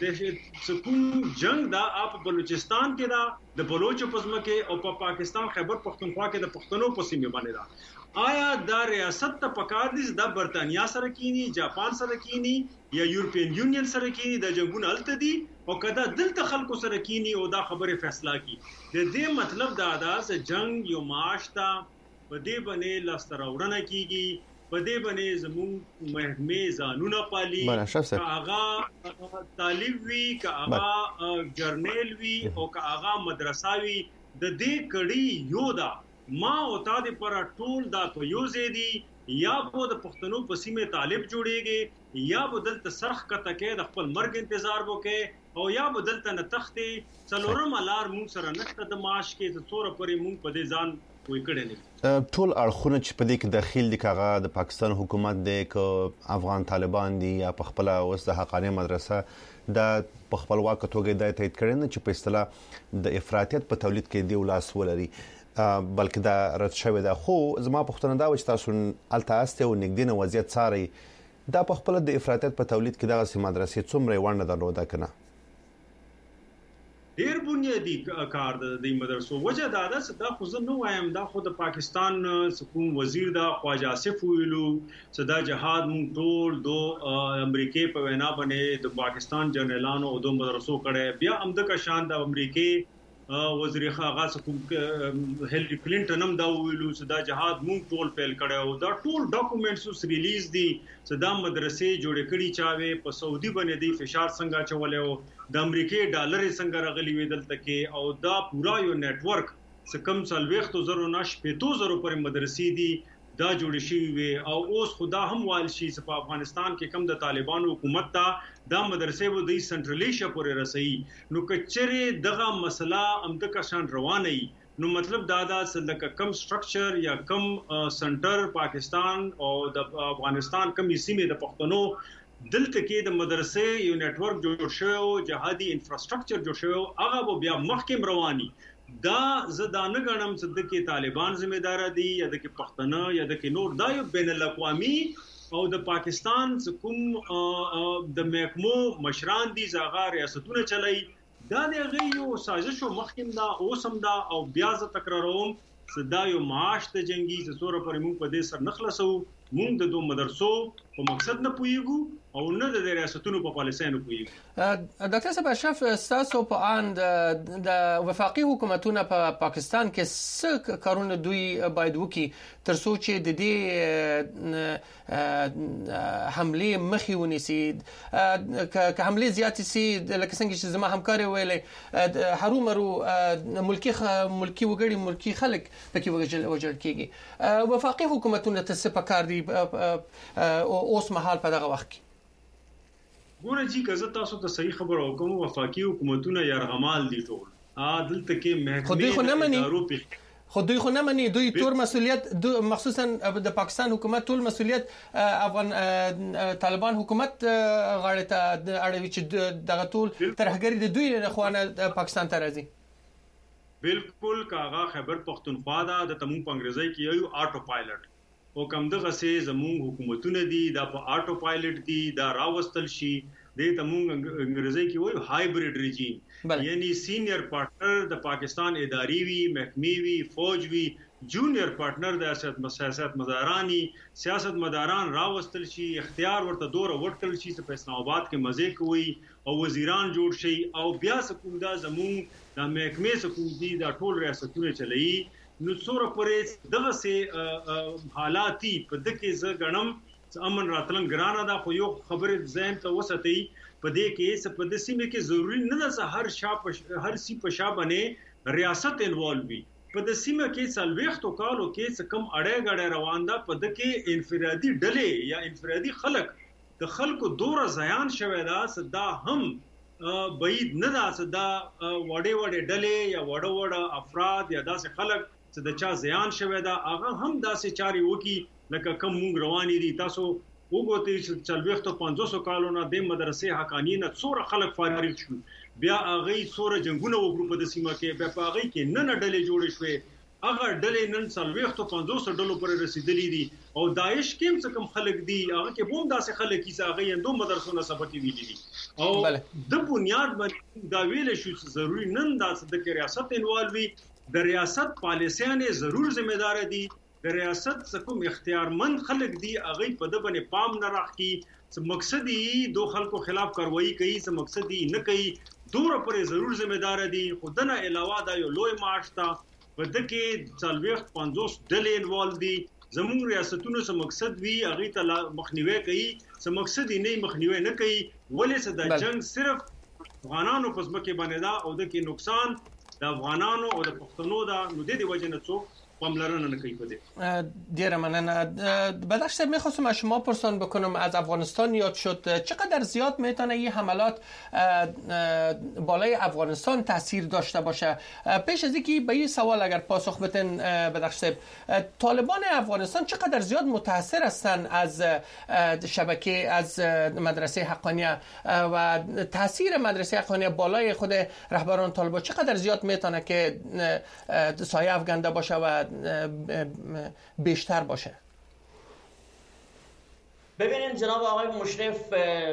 د سکون جنگ دا اپ بلوچستان کې دا د بلوچ پزمکه او په پاکستان خیبر پختونخوا کې د پښتنو په سیمه باندې دا آیا دا ریاست ته پکار دي د برتانیا سره کینی جاپان سره کینی یا یورپین یونین سره کینی د جنگون الته دي او کدا دلته خلکو سره کینی او دا خبره فیصله کی د دې مطلب دا دا چې جنگ یو معاشتا په دې باندې لاستراوړنه کیږي په دې باندې زموږ محکمې قانونه پالي کاغه طالب وی کاغه جرنیل وی او کاغه مدرساوي د دې کړي یو دا ما او تا دې پر ټول دا په یو زیدي یا په د پښتنو په سیمه طالب جوړيږي یا بدلته سرخ کته کې د خپل مرګ انتظار وکړي او یا بدلته نه تختي څلورم الار مون سره نشته د معاش کې د څوره پرې مون په دې ځان ټول اړخونه چې په دې کې داخل دي کاغه د پاکستان حکومت د ک افغان طالبان دي یا په خپل اوس د حقانه مدرسه د په خپل واقع توګه د تایید کړي نه چې په اصطلاح د افراطیت په تولید کې دی ولاس ولري بلکې دا رد شوی دا خو زما پښتنه دا و چې تاسو التاسته او نګدینه وضعیت ساري دا په خپل د افراطیت په تولید کې دغه سي مدرسې څومره ونه درلوده کنه ډیر بنیادی کار د دې مدرسو وجه دا ده چې دا خو زه نو وایم دا خو د پاکستان سکون وزیر دا خواجه آصف ویلو چې دا جهاد مونږ ټول دو امریکای په وینا باندې د پاکستان جنرالانو او د مدرسو کړه بیا امده کا شان د امریکای وزیر خارجه سکون هیلری کلینټن هم دا ویلو چې دا جهاد مونږ ټول فیل کړو دا ټول ډاکومېنټس ریلیز دي چې دا مدرسې جوړ کړي چاوي په سعودي باندې دی فشار څنګه چولې د امریکای ډالر څنګه راغلي ویدل تکي او دا پورا یو نت ورک څه کم سلويختو زرو نش پېتو زرو پر مدرسې دي دا جوړ شي وي او اوس خدا هم وال شي چې په افغانستان کې کم د طالبانو حکومت دا دا مدرسې و د سنټرل ایشیا پورې رسي نو کچره دغه مسله امده کا شان روانه نو مطلب دا دا چې کم سټرکچر یا کم سنټر پاکستان او د افغانستان کم سیمه د پښتنو دلته کې د مدرسې یو نت ورک جوړ شوی جهادي انفراستراکچر جوړ شوی هغه بیا مخکم رواني دا زدانه غنم چې د کې طالبان ذمہ دار دي یا د کې پښتنه یا د کې نور دا یو بین الاقوامي او د پاکستان کوم د محکمو مشران دي زاغه ریاستونه چلای دا د غيو سازش مخکم دا اوسم دا او بیا ز تکراروم صدا یو معاش ته جنگي چې څوره پر موږ په دې سر نخلصو مونږ د دوه مدرسو په مقصد نه پوهیږو او نه د ریاستونو په پالیسیانو پوهیږو. ډاکټر صاحب اشرف تاسو په اند د وفاقي حکومتونو په پاکستان کې څه کارونه دوی باید وکړي تر څو چې د دې حمله مخې ونیسي؟ که حمله زیات سي لکه څنګه چې زما همکار ویلې هرومرو ملکی ملکی وګړي ملکی خلک پکې وژل کیږي. وفاقي حکومتونو ته څه پکار دي اوس مهال په دغه وخت کې؟ ګوره جی که زه تاسو ته صحیح خبر وکم، وفاقي حکومتونه یرغمال دي ټول. ا دلته کې محکمې خو دوی خو نه مني، دوی تور مسؤلیت مخصوصا د پاکستان حکومت ټول مسؤلیت افغان طالبان حکومت غاړه ته اړوي چې دغه ټول ترهګری د دوی نه خوانه پاکستان ته راځي. بالکل کاغه خیبر پختونخوا دا د تمون په انګریزي کې یو آټو پایلټ او کوم دغه سي زموږ حکومتونه دي دا په آټو پایلټ دي دا راوستل شي د تمون انګریزي کې وایي هایبرید ریجیم، یعنی سینیئر پارټنر د پاکستان اداري وي، محکمې وي، فوج وي، جونیئر پارټنر د سیاست مدارانی سیاست مداران راوستل شي، اختیار ورته دور ورکړل شي چې په اسلام آباد کې مزه کوي او وزیران جوړ شي او بیا سکون دا زموږ د محکمې سکون دي دا ټول ریاستونه چلایي. نو څوره پرې دغه سه حالاتي په دکې ز غنم امن راتلن ګرانه دا خو یو خبره ذهن ته وساتي په دې کې څه په دسي مې کې ضروری نه ده هر شا هر سی په شا باندې ریاست انوالو وي. په دسي مې کې سلويختو کالو کې څه کم اړه غړې روان ده په دکې انفرادي ډلې یا انفرادي خلک د خلکو دوره زیان شوه دا صدا هم بعید نه ده صدا وړې وړې ډلې یا وړو وړو افراد یا داسې خلک چې د چا زیان شوه دا هغه هم داسې چاري وکي لکه کم مونږ رواني دي. تاسو وګورئ چې چلويختو پنځوس کالو نه د مدرسې حقاني نه څوره خلک فارغ شو، بیا هغه څوره جنگونه وګړو په دسیمه کې، بیا په هغه کې نه نه ډلې جوړې شوې، هغه ډلې نن چلويختو پنځوس ډلو پر رسیدلې دي او داعش کې څه کم خلک دي هغه کې بوم داسې خلک چې هغه اندو مدرسو نه سبق ویلي دي او د بنیاد باندې دا ویل شو چې ضروري نن داسې د ریاست انوالوي د ریاست پالیسیانه ضرور ذمہ دار دي، د ریاست کوم اختیارمند خلک دي هغه په د باندې پام نه راخي چې مقصد یې دوه خلکو خلاف کاروایی کوي، چې مقصد یې نه کوي دوره پرې ضرور ذمہ دار دي. خودنه علاوه دا یو لوی مارش تا په دکې څلويخت پنځوس ډلې انوالو دي. زموږ ریاستونو څخه مقصد وی هغه ته مخنیوي کوي، چې مقصد یې نه مخنیوي نه کوي، ولې چې د جنگ صرف افغانانو په ځمکه باندې دا او دکې نقصان د افغانانو او د پښتنو دا نو د دې وجه نه څوک پاملرنه نکنی بده. دیره منن. بدخش صاحب میخواستم از شما پرسان بکنم از افغانستان یاد شد، چقدر زیاد میتونه این حملات بالای افغانستان تاثیر داشته باشه؟ پیش از اینکه به این سوال اگر پاسخ بدین بدخش صاحب، طالبان افغانستان چقدر زیاد متاثر هستن از شبکه از مدرسه حقانیه و تاثیر مدرسه حقانیه بالای خود رهبران طالبان چقدر زیاد میتونه که سایه افکنده باشه و بیشتر باشه؟ ببینید جناب آقای مشرف،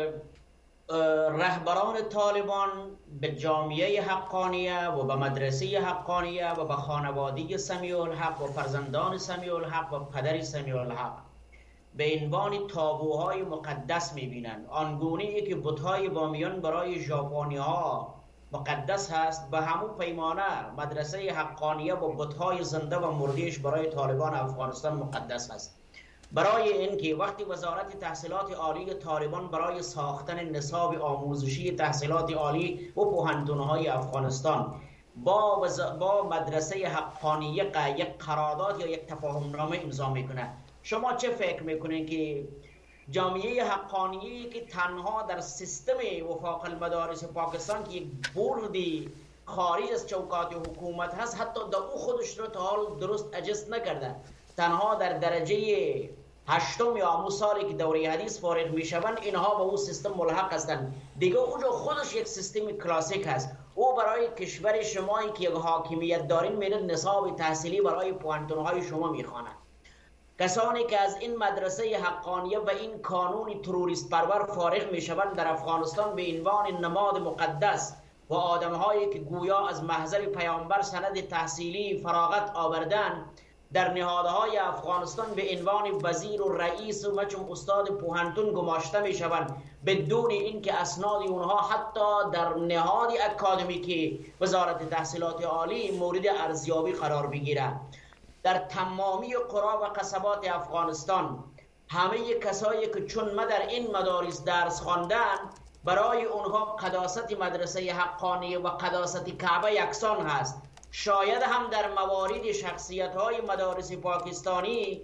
رهبران طالبان به جامعه حقانیه و به مدرسه حقانیه و به خانواده سمیع الحق و فرزندان سمیع الحق و پدر سمیع الحق به عنوان تابوهای مقدس میبینند. آنگونه که بت‌های بامیان برای ژاپنی ها مقدس هست، به همون پیمانه مدرسه حقانیه با بت‌های زنده و مردهش برای طالبان افغانستان مقدس هست. برای اینکه وقتی وزارت تحصیلات عالی طالبان برای ساختن نصاب آموزشی تحصیلات عالی و پوهنتون‌های افغانستان با وز... با مدرسه حقانیه یک قرارداد یا یک تفاهمنامه امضا میکنه، شما چه فکر میکنین که جامعه حقانیه که تنها در سیستم وفاق المدارس پاکستان که یک بردی خارج از چوکات حکومت هست، حتی در او خودش رو تا حال درست اجست نکرده، تنها در درجه هشتم یا همون سالی که دوره حدیث فارغ میشوند اینها به او سیستم ملحق هستند، دیگه اونجا خودش یک سیستم کلاسیک هست. او برای کشور شمایی که یک حاکمیت دارین میره نصاب تحصیلی برای پوهنتون‌های شما میخواند. کسانی که از این مدرسه حقانیه و این کانون تروریست پرور فارغ میشوند در افغانستان به عنوان نماد مقدس و آدم‌هایی که گویا از محضر پیامبر سند تحصیلی فراغت آوردن، در نهادهای افغانستان به عنوان وزیر و رئیس و مچم استاد پوهنتون گماشته می شوند بدون اینکه اسناد اونها حتی در نهاد اکادمیکی وزارت تحصیلات عالی مورد ارزیابی قرار بگیرد. در تمامی قرا و قصبات افغانستان همه کسایی که چون ما در این مدارس درس خواندن برای اونها قداست مدرسه حقانی و قداست کعبه یکسان هست. شاید هم در موارد شخصیت های مدارس پاکستانی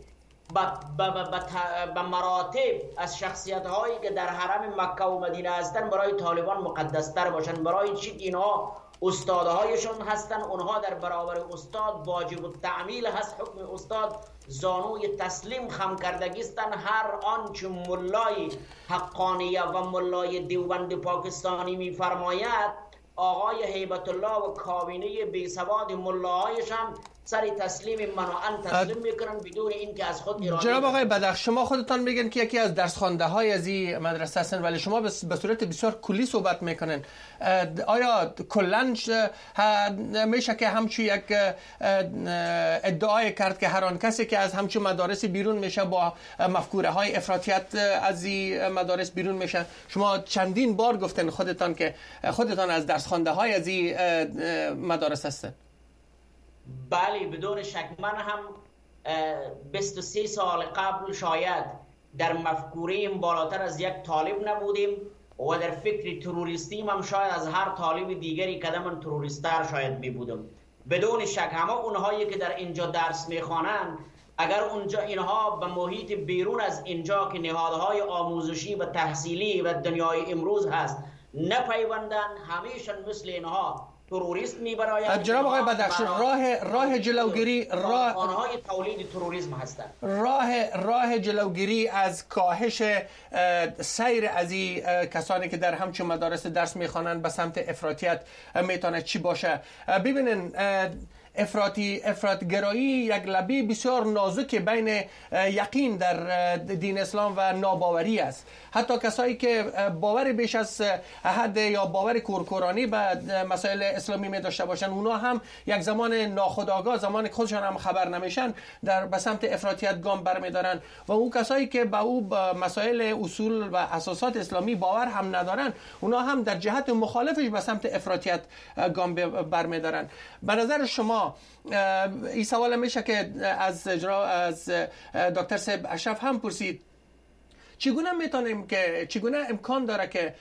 به مراتب از شخصیت هایی که در حرم مکه و مدینه هستند برای طالبان مقدس تر باشند. برای چی اینها استادهایشون هستن، اونها در برابر استاد واجب التعمیل هست. حکم استاد زانوی تسلیم خم کردگیستن. هر آنچه ملای حقانیه و ملای دیوبند پاکستانی میفرماید آقای هیبت الله و کابینه بیسواد ملاهایش هم سری تسلیم منوعاً تسلیم میکنن بدون اینکه از خود اراده. جناب آقای بدخش، شما خودتان میگن که یکی از درس خوانده های از این مدرسه هستن ولی شما به صورت بسیار کلی صحبت میکنن. آیا کلاً میشه که همچون یک ادعای کرد که هر آن کسی که از همچون مدارس بیرون میشه با مفکوره های افراطیت از این مدارس بیرون میشه؟ شما چندین بار گفتن خودتان که خودتان از درس خوانده های از این مدارس هستن. بله بدون شک. من هم بیست و سه سال قبل شاید در مفکوریم بالاتر از یک طالب نبودیم و در فکر تروریستیم هم شاید از هر طالب دیگری قدم تروریستر شاید می بودم. بدون شک همه اونهایی که در اینجا درس میخوانند اگر اونجا اینها به محیط بیرون از اینجا که نهادهای آموزشی و تحصیلی و دنیای امروز هست نپیوندن همیشه مثل اینها تروریست میبراید. جناب آقای بدخش، راه راه جلوگیری راه آنهای تولید تروریسم هستند. راه راه جلوگیری از کاهش سیر از این کسانی که در همچون مدارس درس میخوانند به سمت افراطیت میتونه چی باشه؟ ببینن افراطی افراطگرایی یک لبه بسیار نازک بین یقین در دین اسلام و ناباوری است. حتی کسایی که باور بیش از حد یا باور کورکورانی به مسائل اسلامی می داشته باشند اونا هم یک زمان ناخودآگاه زمان خودشان هم خبر نمیشن در به سمت افراطیت گام برمیدارن و اون کسایی که به او مسائل اصول و اساسات اسلامی باور هم ندارن اونا هم در جهت مخالفش به سمت افراطیت گام برمیدارن. به نظر شما این سوال میشه که از از دکتر صاحب اشرف هم پرسید چگونه میتونیم که چگونه امکان داره که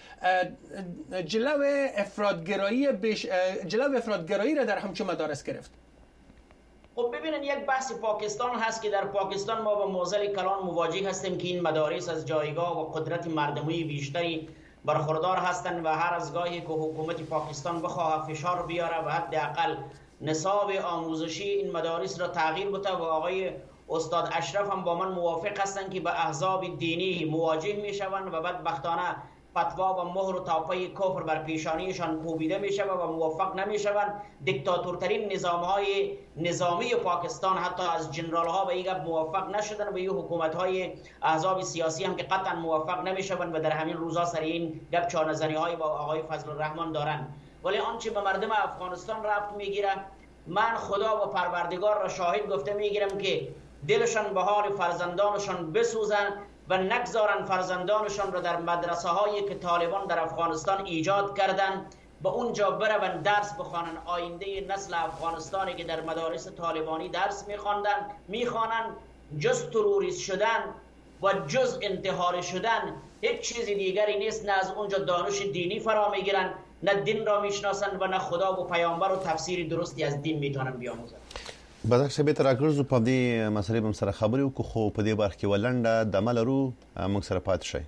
جلو افراطگرایی بیش جلو افراطگرایی را در همچون مدارس گرفت؟ خب ببینن یک بحث پاکستان هست که در پاکستان ما با معضل کلان مواجه هستیم که این مدارس از جایگاه و قدرت مردمی بیشتری برخوردار هستند و هر از گاهی که حکومت پاکستان بخواه فشار بیاره و حداقل نصاب آموزشی این مدارس را تغییر بده و آقای استاد اشرف هم با من موافق هستند که به احزاب دینی مواجه می شوند و بدبختانه فتوا و مهر و تاپه کفر بر پیشانیشان کوبیده می شود و موفق نمی شوند. دیکتاتورترین نظام های نظامی پاکستان حتی از جنرال ها به این موفق نشدن و این حکومت های احزاب سیاسی هم که قطعا موفق نمی شوند و در همین روزها سر این گپ چانه‌زنی های با آقای فضل الرحمن دارند. ولی آنچه به مردم افغانستان ربط میگیره من خدا و پروردگار را شاهد گفته میگیرم که دلشان به حال فرزندانشان بسوزن و نگذارن فرزندانشان را در مدرسه هایی که طالبان در افغانستان ایجاد کردن به اونجا برون درس بخوانن. آینده نسل افغانستانی که در مدارس طالبانی درس میخواندن میخوانن جز تروریست شدن و جز انتحار شدن هیچ چیز دیگری نیست. نه از اونجا دانش دینی فرا میگیرن، نه دین را میشناسن و نه خدا و پیامبر و تفسیر درستی از دین میتونن بیاموزن. بدخش به تر اګرځو په دې مسلې بم سره خبرې وکړو خو په دې برخه کې ولنډه د عمل رو موږ سره پات شي.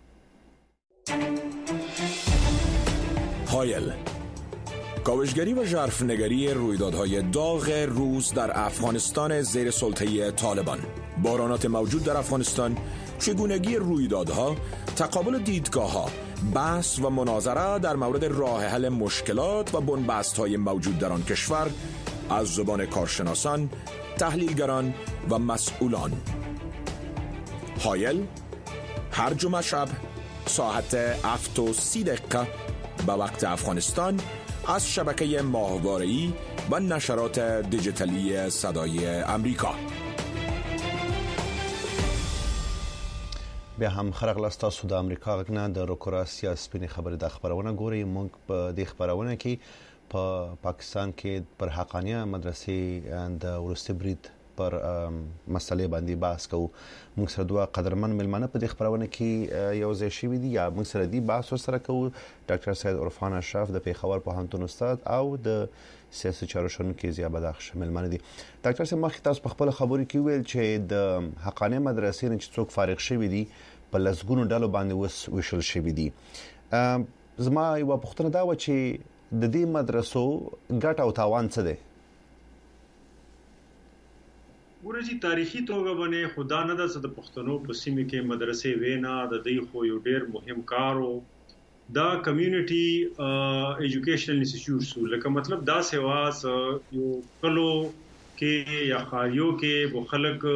هایل کاوشگری و ژرفنگری رویدادهای داغ روز در افغانستان زیر سلطه طالبان، بحرانات موجود در افغانستان، چگونگی رویدادها، تقابل دیدگاه‌ها، بحث و مناظره در مورد راه حل مشکلات و بنبست‌های موجود در آن کشور از زبان کارشناسان، تحلیلگران و مسئولان. هایل هر جمعه شب ساعت هفت و سی دقیقه به وقت افغانستان از شبکه ماهواره‌ای و نشرات دیجیتالی صدای امریکا. بیا هم خرغلاس تاسو د امریکا غږ د روکراسیا سپینې خبرې د خبرونه ګوري. موږ په دې خبرونه کې په پا پاکستان کې پر حقانیه مدرسې د ورستي برید پر مسلې باندې بحث کوو. موږ سره دوه قدرمن ملمنه په دې خبرونه کې یو ځای شوي دي یا موږ سره دی بحث سره کوو. ډاکټر سید عرفان اشرف د پیښور پوهنتون استاد او د سیاسي چارو شنونکي ضیا بدخش ملمنه دي. ډاکټر صاحب مخکې تاسو په خپل خبرو کې ویل چې د حقانیه مدرسې نه چې څوک فارغ شوي دي په لسګونو ډلو باندې وس وشل شوي دي. زما یو پوښتنه دا و چې د دې مدرسو ګټه او تاوان څه دی؟ ورجی تاریخي توګه باندې خدا نه د صد پښتنو په سیمه کې مدرسې وینا د دې خو یو ډیر مهم کارو دا کمیونټي ایجوکیشنل انسټیټیوټس لکه مطلب دا سیواس یو کلو کې یا خاریو کې بو خلک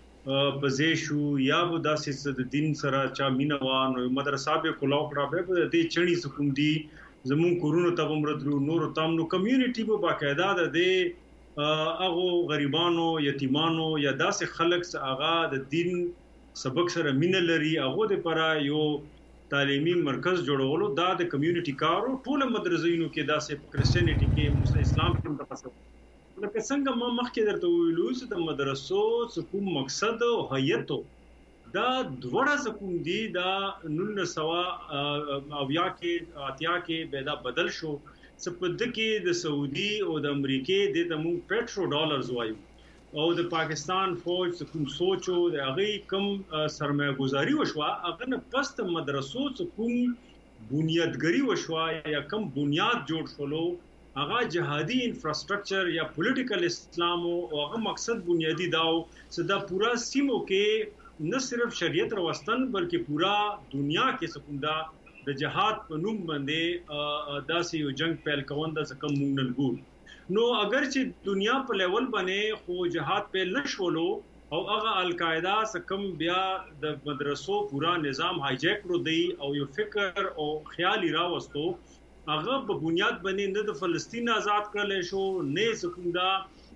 پزیشو یا بو داسې د دین سره چا مینوان او مدرسې به کولاو کړه به د دې چڼي سکون دي زمون کورونو ته عمرتلو نور تامنو کمیونټي به باقاعده د دې هغه غریبانو یتیمانو یا داسې خلک هغه د دین سبق سره مینه لري هغه د لپاره یو تعلیمي مرکز جوړولو دا د کمیونټي کارو ټول مدرسینو کې داسې کرسچینټي کې مسلمان اسلام کې متفصل لکه څنګه ما مخکې درته ویلو چې د مدرسو کوم مقصد او هیئت دا دوړه سکون دي دا نولس سو او یا کې اتیا کې پیدا بدل شو سپد کې د سعودي او د امریکای د تمو پټرو ډالرز وایو او د پاکستان فوج کوم سوچو د هغه کم سرمایه گذاری وشوه هغه نه پست مدرسو کوم بنیادګری وشوه یا کم بنیاد جوړ شولو هغه جهادي انفراستراکچر یا پولیټیکل اسلام او هغه مقصد بنیادی داو چې دا پورا سیمو کې نه صرف شریعت راوستن بلکې پورا دنیا کې سکوندا د جهاد په نوم باندې داسې یو جنگ پیل کول د څه کم مونږ نه ګور نو اگر چې دنیا په لیول باندې خو جهاد پیل نشولو او هغه القاعده څه کم بیا د مدرسو پورا نظام هایجیک کړو دی او یو فکر او خیال راوستو هغه په بنیاد باندې نه د فلسطین آزاد کړل شو نه سکوندا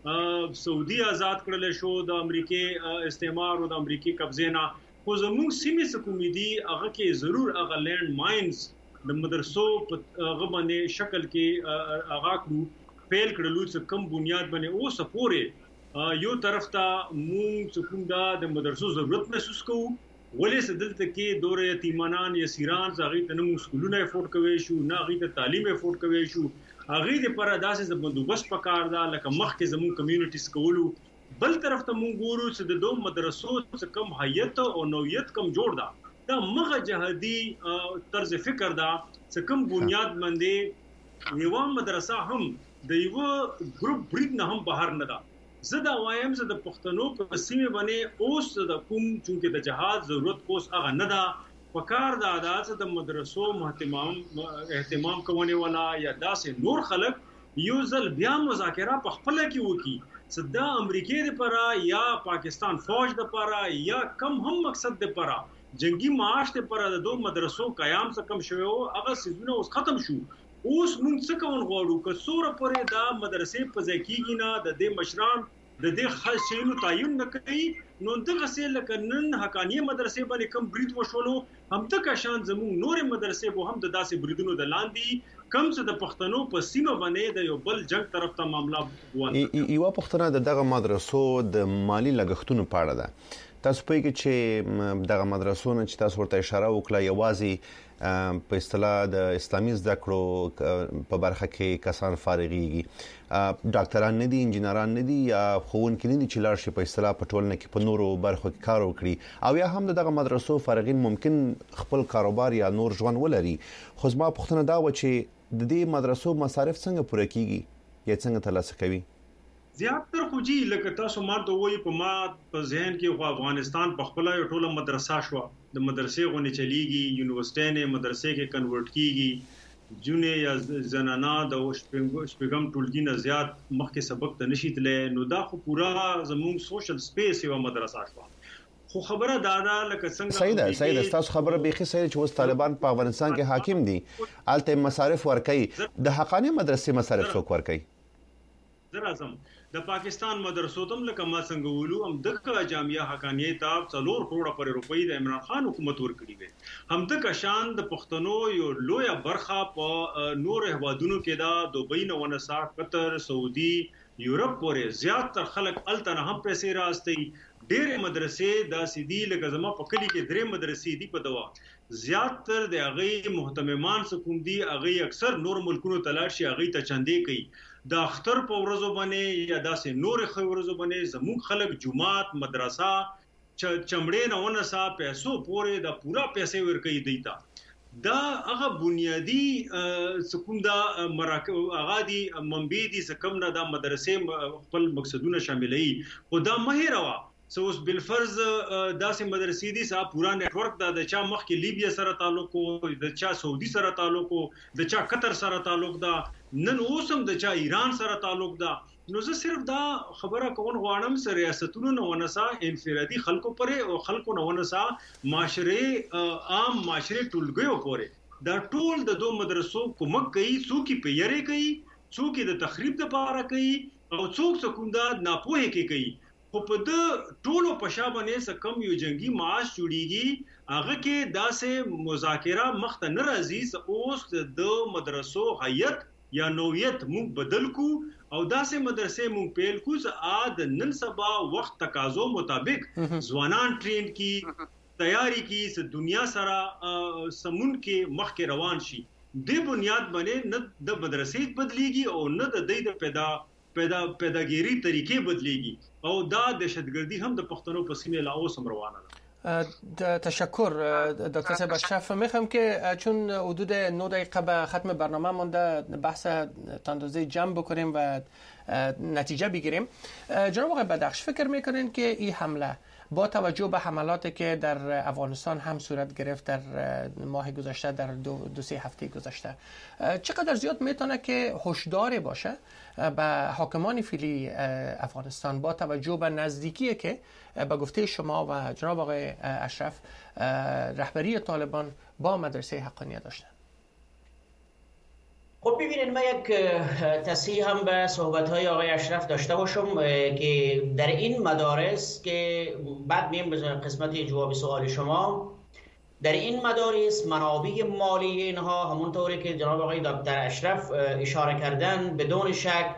سعودي آزاد کړل شو د امریکای استعمار او د امریکای قبضه نه خو زموږ سیمې سکومیدي هغه کې ضرور هغه لینډ ماینز د مدرسو په هغه باندې شکل کې هغه کړو پیل کړلو چې کم بنیاد باندې او سپورې یو طرف ته مونږ سکوندا د مدرسو ضرورت محسوس کوو ولې سدلته کې دور یتیمانان یا سیران زغی ته نو سکولونه افورد کوي شو نه غي ته تعلیم افورد کوي شو هغه د پر داسې بندوبست پکار دا لکه مخکې زموږ کمیونټیز کولو بل طرف ته مونږ ګورو چې د دوه مدرسو څخه کم هیئت او نوعیت کم جوړ دا دا مغه جهادي طرز فکر دا چې کم بنیاد باندې یو مدرسه هم د یو ګروپ برید نه هم بهر نه دا زدا وایم زدا پښتنو په سیمه باندې اوس د کوم چونکه د جهاد ضرورت اوس هغه نه دا پکار دا عادت د مدرسو اهتمام اهتمام کوونه ولا یا داسې نور خلک یو ځل بیا مذاکره په خپل کې وکي صدا امریکای د پرا یا پاکستان فوج د پرا یا کم هم مقصد د پرا جنگي معاش د پرا د دوه مدرسو قیام څخه کم شوی او هغه سيزونه اوس ختم شو اوس موږ څه کوون غواړو که څوره پرې دا مدرسې په ځکیږي نه د دې مشران د دې خاصینو تعین نه کوي نو دغه څه لکه نن حقانیه مدرسې باندې کم برید وشولو هم د کشان زموږ نور مدرسې به هم د داسې بریدونو د لاندې کم څه د پښتنو په سیمه باندې د یو بل جنگ طرف ته معاملې وونه یو پښتنه د دغه مدرسو د مالی لګښتونو په اړه ده تاسو په کې چې دغه مدرسو نه چې تاسو ورته اشاره وکړه یوازې په اصطلاح د اسلامي زده کړو په برخه کې کسان فارغيږي ډاکټران نه دي انجنیران نه دي یا ښوونکي نه دي چې لاړ شي په اصطلاح په ټولنه کې په نورو برخو کې کار وکړي او یا هم دغه مدرسو فارغین ممکن خپل کاروبار یا نور ژوند ولري خو زما پوښتنه دا و چې د دې مدرسو مصارف څنګه پوره کیږي یا څنګه ترلاسه کوي زیاتره خو جی لکه تاسو ماته وایي په ما په ذهن کې خو افغانستان په خپل یو ټوله مدرسه شو د مدرسې غونې چلیږي یونیورسيټي نه مدرسې کې کنورټ کیږي جونې یا زنانا د شپږم ټولګي نه زیات مخکې سبق ته نشیتلې نو دا خو پورا زموږ سوشل سپیس یو مدرسه شو خو خبره دا ده لکه څنګه صحیح ده صحیح ده تاسو خبره به خي صحیح چې اوس طالبان په افغانستان کې حاکم دي الته مصارف ورکړي د حقاني مدرسې مصارف څوک ورکړي درازم د پاکستان مدرسو تم لکه ما څنګه ولو هم دغه جامعه حقانیه ته څلور کروڑه پر روپۍ د عمران خان حکومت ورکړي وي هم د کشان د پښتنو یو لوی برخه په نور هوادونو کې دا دوبۍ نه ونسا قطر سعودي یورپ پورې زیات تر خلک الته هم پیسې راستي ډېر مدرسې د سیدی لکه زما په کلی کې درې مدرسې دي په دوا زیات تر د هغه محتممان سکون دي هغه اکثر نور ملکونو تلاش شي هغه ته چندې کوي د اختر په ورځو باندې یا داسې نور خو ورځو باندې زموږ خلک جمعات مدرسه چمړې نه ونسا پیسو پورې د پورا پیسې ورکوي دیتا دا هغه بنیادی سکون دا مراکز هغه دي منبع دي سکم نه د مدرسې خپل مقصدونه شاملې خو دا مهیروا سو اوس بالفرض داسې مدرسې دي سا پورا نتورک دا د چا مخ کې لیبیا سره تعلق او د چا سعودي سره تعلق او د چا قطر سره تعلق دا نن اوسم د چا ایران سره تعلق دا نو زه صرف دا خبره کوم غواړم سره ریاستونو نو ونسا انفرادي خلکو پرې او خلکو نو ونسا معاشره عام معاشره ټولګیو پورې دا ټول د دوه مدرسو کومک کوي څوک په یری کوي څوک د تخریب لپاره کوي او څوک څوک دا ناپوهه کې کوي خو په د ټولو پښابنه سکم یو جنگي معاش جوړیږي هغه کې داسې مذاکره مخته ناراضي اوس د مدرسو هیئت یا نوعیت مونږ بدل کو او داسې مدرسې مونږ پیل کو چې د نن سبا وخت تقاضو مطابق ځوانان ټرین کی تیاری کی س دنیا سره سمون کې مخ کې روان شي د بنیاد باندې نه د مدرسې بدليږي او نه د دې د پیدا پیدا پیداګيري طریقې بدليږي او دا دهشتګردي هم د پښتنو په سیمه لا اوس روانه ده. تشکر دکتر صاحب اشرف. میخوام که چون حدود نه دقیقه به ختم برنامه مونده بحث تاندازه جمع بکنیم و نتیجه بگیریم. جناب آقای بدخش فکر میکنین که این حمله با توجه به حملاتی که در افغانستان هم صورت گرفت در ماه گذشته در دو, دو سه هفته گذشته چقدر زیاد میتونه که هشدار باشه به حاکمان فعلی افغانستان با توجه به نزدیکی که به گفته شما و جناب آقای اشرف رهبری طالبان با مدرسه حقانیه داشتن؟ خب ببینید من یک تصحیح هم به صحبت‌های آقای اشرف داشته باشم که در این مدارس که بعد میم به قسمت جواب سوال شما در این مدارس منابع مالی اینها همونطوری که جناب آقای دکتر اشرف اشاره کردن بدون شک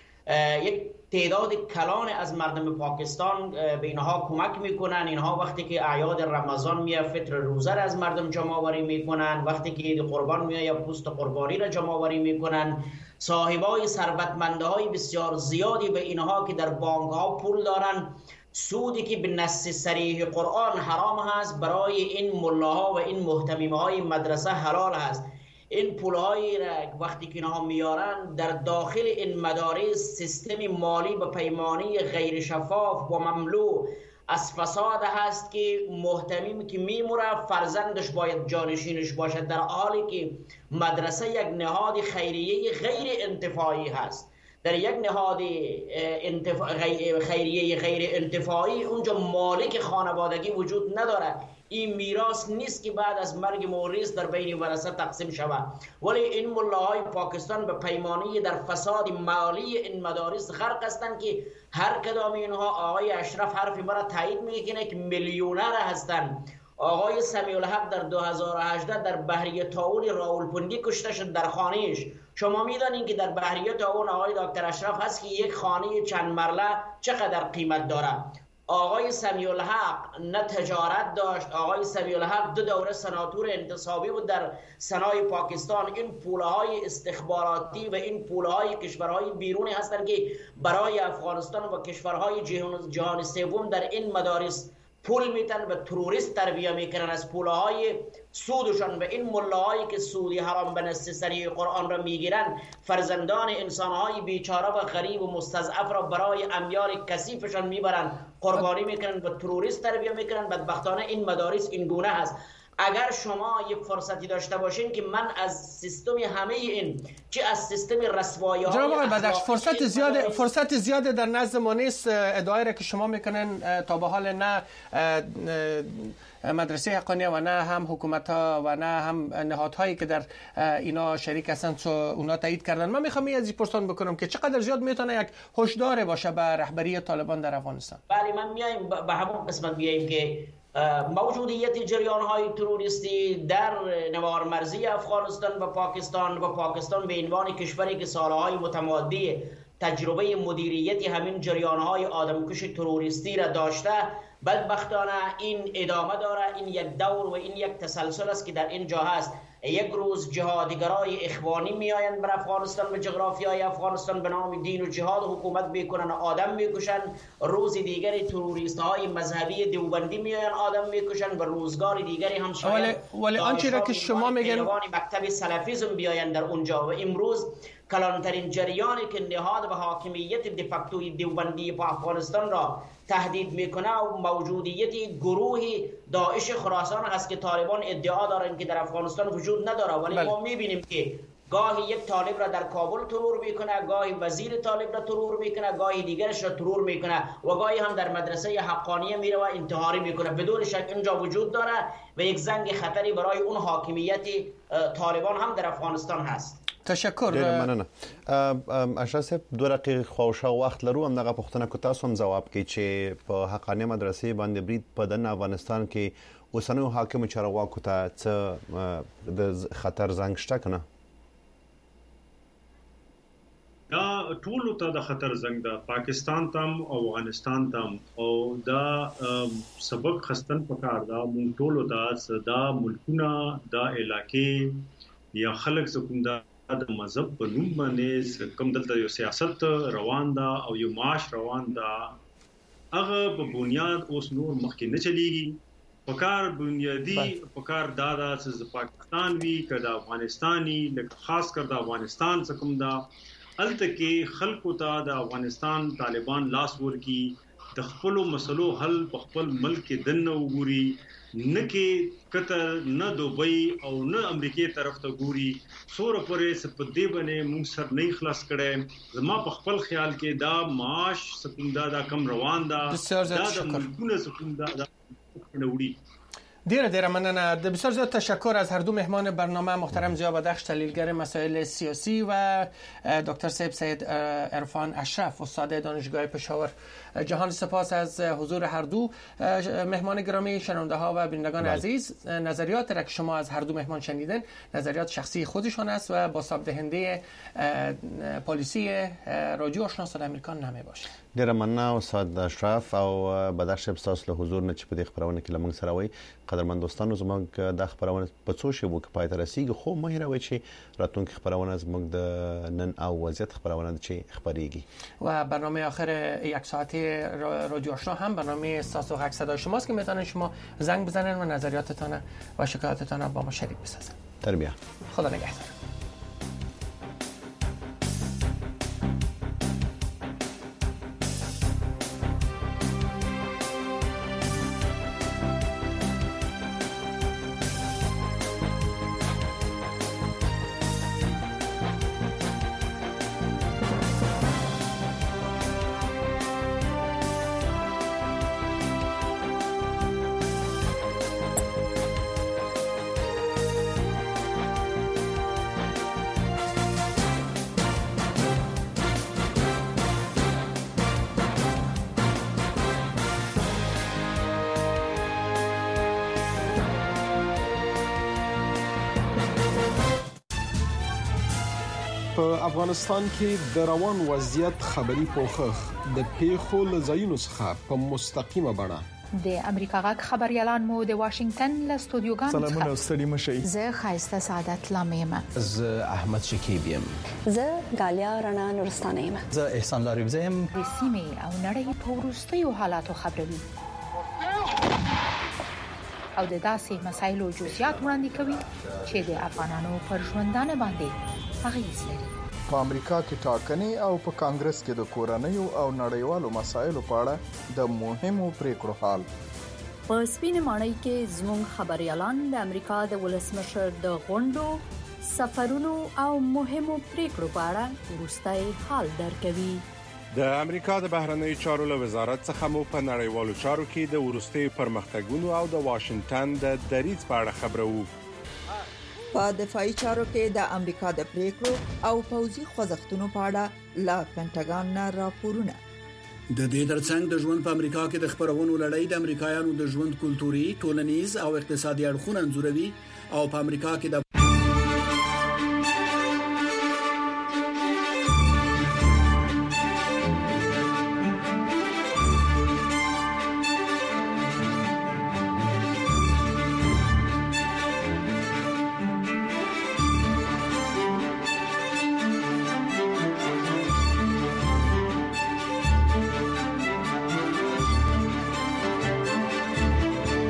یک تعداد کلان از مردم پاکستان به اینها کمک میکنن. اینها وقتی که اعیاد رمضان میاد فطر روزه را از مردم جمع آوری میکنن، وقتی که عید قربان میاد یا پوست قربانی را جمع آوری میکنن. صاحبای ثروتمنده های بسیار زیادی به اینها که در بانک ها پول دارن، سودی که به نص صریح قرآن حرام هست برای این ملاها و این محتمیم های مدرسه حلال هست. این پولهایی را وقتی که اینها میارن در داخل این مدارس سیستم مالی به پیمانی غیر شفاف و مملو از فساد هست که محتمیم که میموره فرزندش باید جانشینش باشد، در حالی که مدرسه یک نهاد خیریه غیر انتفاعی هست. در یک نهاد انتفا... خیریه غیر انتفاعی اونجا مالک خانوادگی وجود نداره. این میراث نیست که بعد از مرگ مورث در بین ورثه تقسیم شود، ولی این ملاهای پاکستان به پیمانی در فساد مالی این مدارس غرق هستند که هر کدام اینها آقای اشرف حرف مرا تایید میکنه که میلیونر هستند. آقای سمیع الحق در دو هزار و هجده در بحریه طاعون راولپنگی کشته شد در خانهش. شما میدانید که در بحریه طاعون آقای دکتر اشرف هست که یک خانه چند مرله چقدر قیمت داره. آقای سمیع الحق نه تجارت داشت. آقای سمیع الحق دو دوره سناتور انتصابی بود در سنای پاکستان. این پولهای استخباراتی و این پولهای کشورهای بیرونی هستند که برای افغانستان و کشورهای جهان سوم در این مدارس پول میتن و تروریست تربیه میکنن از پولهای سودشان. و این ملاهایی که سودی حرام به نص صریح قرآن را میگیرن فرزندان انسانهای بیچاره و غریب و مستضعف را برای امیال کثیفشان میبرن قربانی میکنن و تروریست تربیه میکنن. بدبختانه این مدارس این گونه هست. اگر شما یک فرصتی داشته باشین که من از سیستم همه این چه از سیستم رسوایی جناب آقای بدخش فرصت زیاد فرصت زیاد در نزد ما نیست. ادعایی را که شما میکنن تا به حال نه مدرسه حقانیه و نه هم حکومت ها و نه هم نهادهایی که در اینا شریک هستند اونا تایید کردن. من میخوام از این پرسان بکنم که چقدر زیاد میتونه یک هشدار باشه به رهبری طالبان در افغانستان؟ بله من میایم به همون قسمت میایم که موجودیت جریان‌های تروریستی در نوار مرزی افغانستان و پاکستان و پاکستان به عنوان کشوری که سالهای متمادی تجربه مدیریت همین جریان‌های آدمکش تروریستی را داشته، بدبختانه این ادامه داره. این یک دور و این یک تسلسل است که در اینجا هست. یک روز جهادگرای اخوانی میآیند بر افغانستان و جغرافیای افغانستان به نام دین و جهاد حکومت میکنن، آدم میکشن. روز دیگری تروریست های مذهبی دیوبندی میآیند آدم میکشن و روزگار دیگری هم شاید ولی آنچه را که شما میگن مکتب سلفیسم بیایند در اونجا. و امروز کلانترین جریانی که نهاد و حاکمیت دفکتوی دیوبندی با افغانستان را تهدید میکنه و موجودیت گروهی داعش خراسان هست که طالبان ادعا دارن که در افغانستان وجود نداره، ولی بله. ما میبینیم که گاهی یک طالب را در کابل ترور میکنه، گاهی وزیر طالب را ترور میکنه، گاهی دیگرش را ترور میکنه و گاهی هم در مدرسه حقانیه میره و انتحاری میکنه. بدون شک اینجا وجود داره و یک زنگ خطری برای اون حاکمیت طالبان هم در افغانستان هست. تشکر. مننه. اشرف صاحب دو دقیقې خواوشا وخت لرو، هم دغه پوښتنه کو تاسو هم ځواب کړئ چې په حقانیه مدرسې باندې برید په دننه افغانستان کې اوسنیو حاکمو چارواکو ته څه د خطر زنګ شته کنه؟ دا ټول ته د خطر زنګ ده، پاکستان تم او افغانستان تم، او دا سبق خستن پکار دا مونږ ټول ته دا ملکونه دا علاقې یا خلک زکم دا د مذهب په نوم باندې کوم دلته یو سیاست روان دا او یو معاش روان دا، هغه په بنیاد اوس نور مخکې نه چلیږي. پکار بنیادی پکار دادا چې پاکستان وی کدا افغانستاني لکه خاص کر د افغانستان څخه دا الته کې خلکو ته د افغانستان طالبان لاس ورکی د خپل مسلو حل په خپل ملک کې دنه وګوري، نه کې قطر نه دوبۍ او نه امریکای طرف ته ګوري. سور پرې سپدې باندې موږ سر نه خلاص کړي. زما په خپل خیال کې دا معاش سکوندا دا کم روان دا دا د ملکونو سکوندا دا نوړي. دیره دیره مننه. بسیار زیاد تشکر از هر دو مهمان برنامه، محترم ضیا بدخش تحلیلگر مسائل سیاسی و دکتر سیب سید عرفان اشرف استاد دانشگاه پشاور. جهان سپاس از حضور هر دو مهمان گرامی. شنونده ها و بینندگان عزیز، نظریات را که شما از هر دو مهمان شنیدن نظریات شخصی خودشان است و با ساب دهنده پالیسی رادیو آشنا صدای امریکا نمی باشه. ډیره مننه استاد اشرف او بدخش صاحب تاسو له حضور نه چې په دې خبرونه کې لمن سره وای. قدرمن دوستانو، زموږ د خبرونه په څو شیبو کې پای ته رسیدي، خو مه هیروئ چې راتلونکي خبرونه زموږ د نن او وضعیت خبرونه چې خبريږي و برنامه آخر یک ساعتی رادیو آشنا هم برنامه ساس و حق صدای شماست که میتونید شما زنگ بزنید و نظریاتتان و شکایاتتان با ما شریک بسازید. تربیه. خدا نگهدار. په افغانستان کې د روان وضعیت خبري پوښښ د پیښو لزاینو څخه په مستقیمه بڼه د امریکا غاک خبريالان مو د واشنگټن له استودیوګانو څخه سلامونه ستړي مشي. زه خایسته سعادت لامیم. زه احمد شکیب یم. زه غالیا رڼا نورستانه یم. زه احسان لاریب یم. د سیمې او نړۍ په وروستیو حالاتو خبروي او د داسې مسایلو جزئیات وړاندې کوي چې د افغانانو پر ژوندانه باندې اغیز لري. په امریکا کې ټاکنې او په کانګرس کې د کورنیو او نړیوالو مسایلو په اړه د مهمو پریکړو حال. په سپینه ماڼۍ کې زموږ خبريالان د امریکا د ولسمشر د غونډو، سفرونو او مهمو پریکړو په اړه وروستي حال درکوي. د امریکا د بهرنی چارو له وزارت څخه مو په نړیوالو چارو کې د ورستي پرمختګونو او د واشنگټن د دریځ په اړه خبرو. په دفاعي چارو کې د امریکا د پریکړو او پوځي خوځښتونو په اړه لا پینټاګان نه راپورونه. د دې ترڅنګ د ژوند په امریکا کې د خبرونو لړۍ د امریکایانو د ژوند کلتوري، ټولنیز او اقتصادي اړخونه انځوروي او په امریکا کې د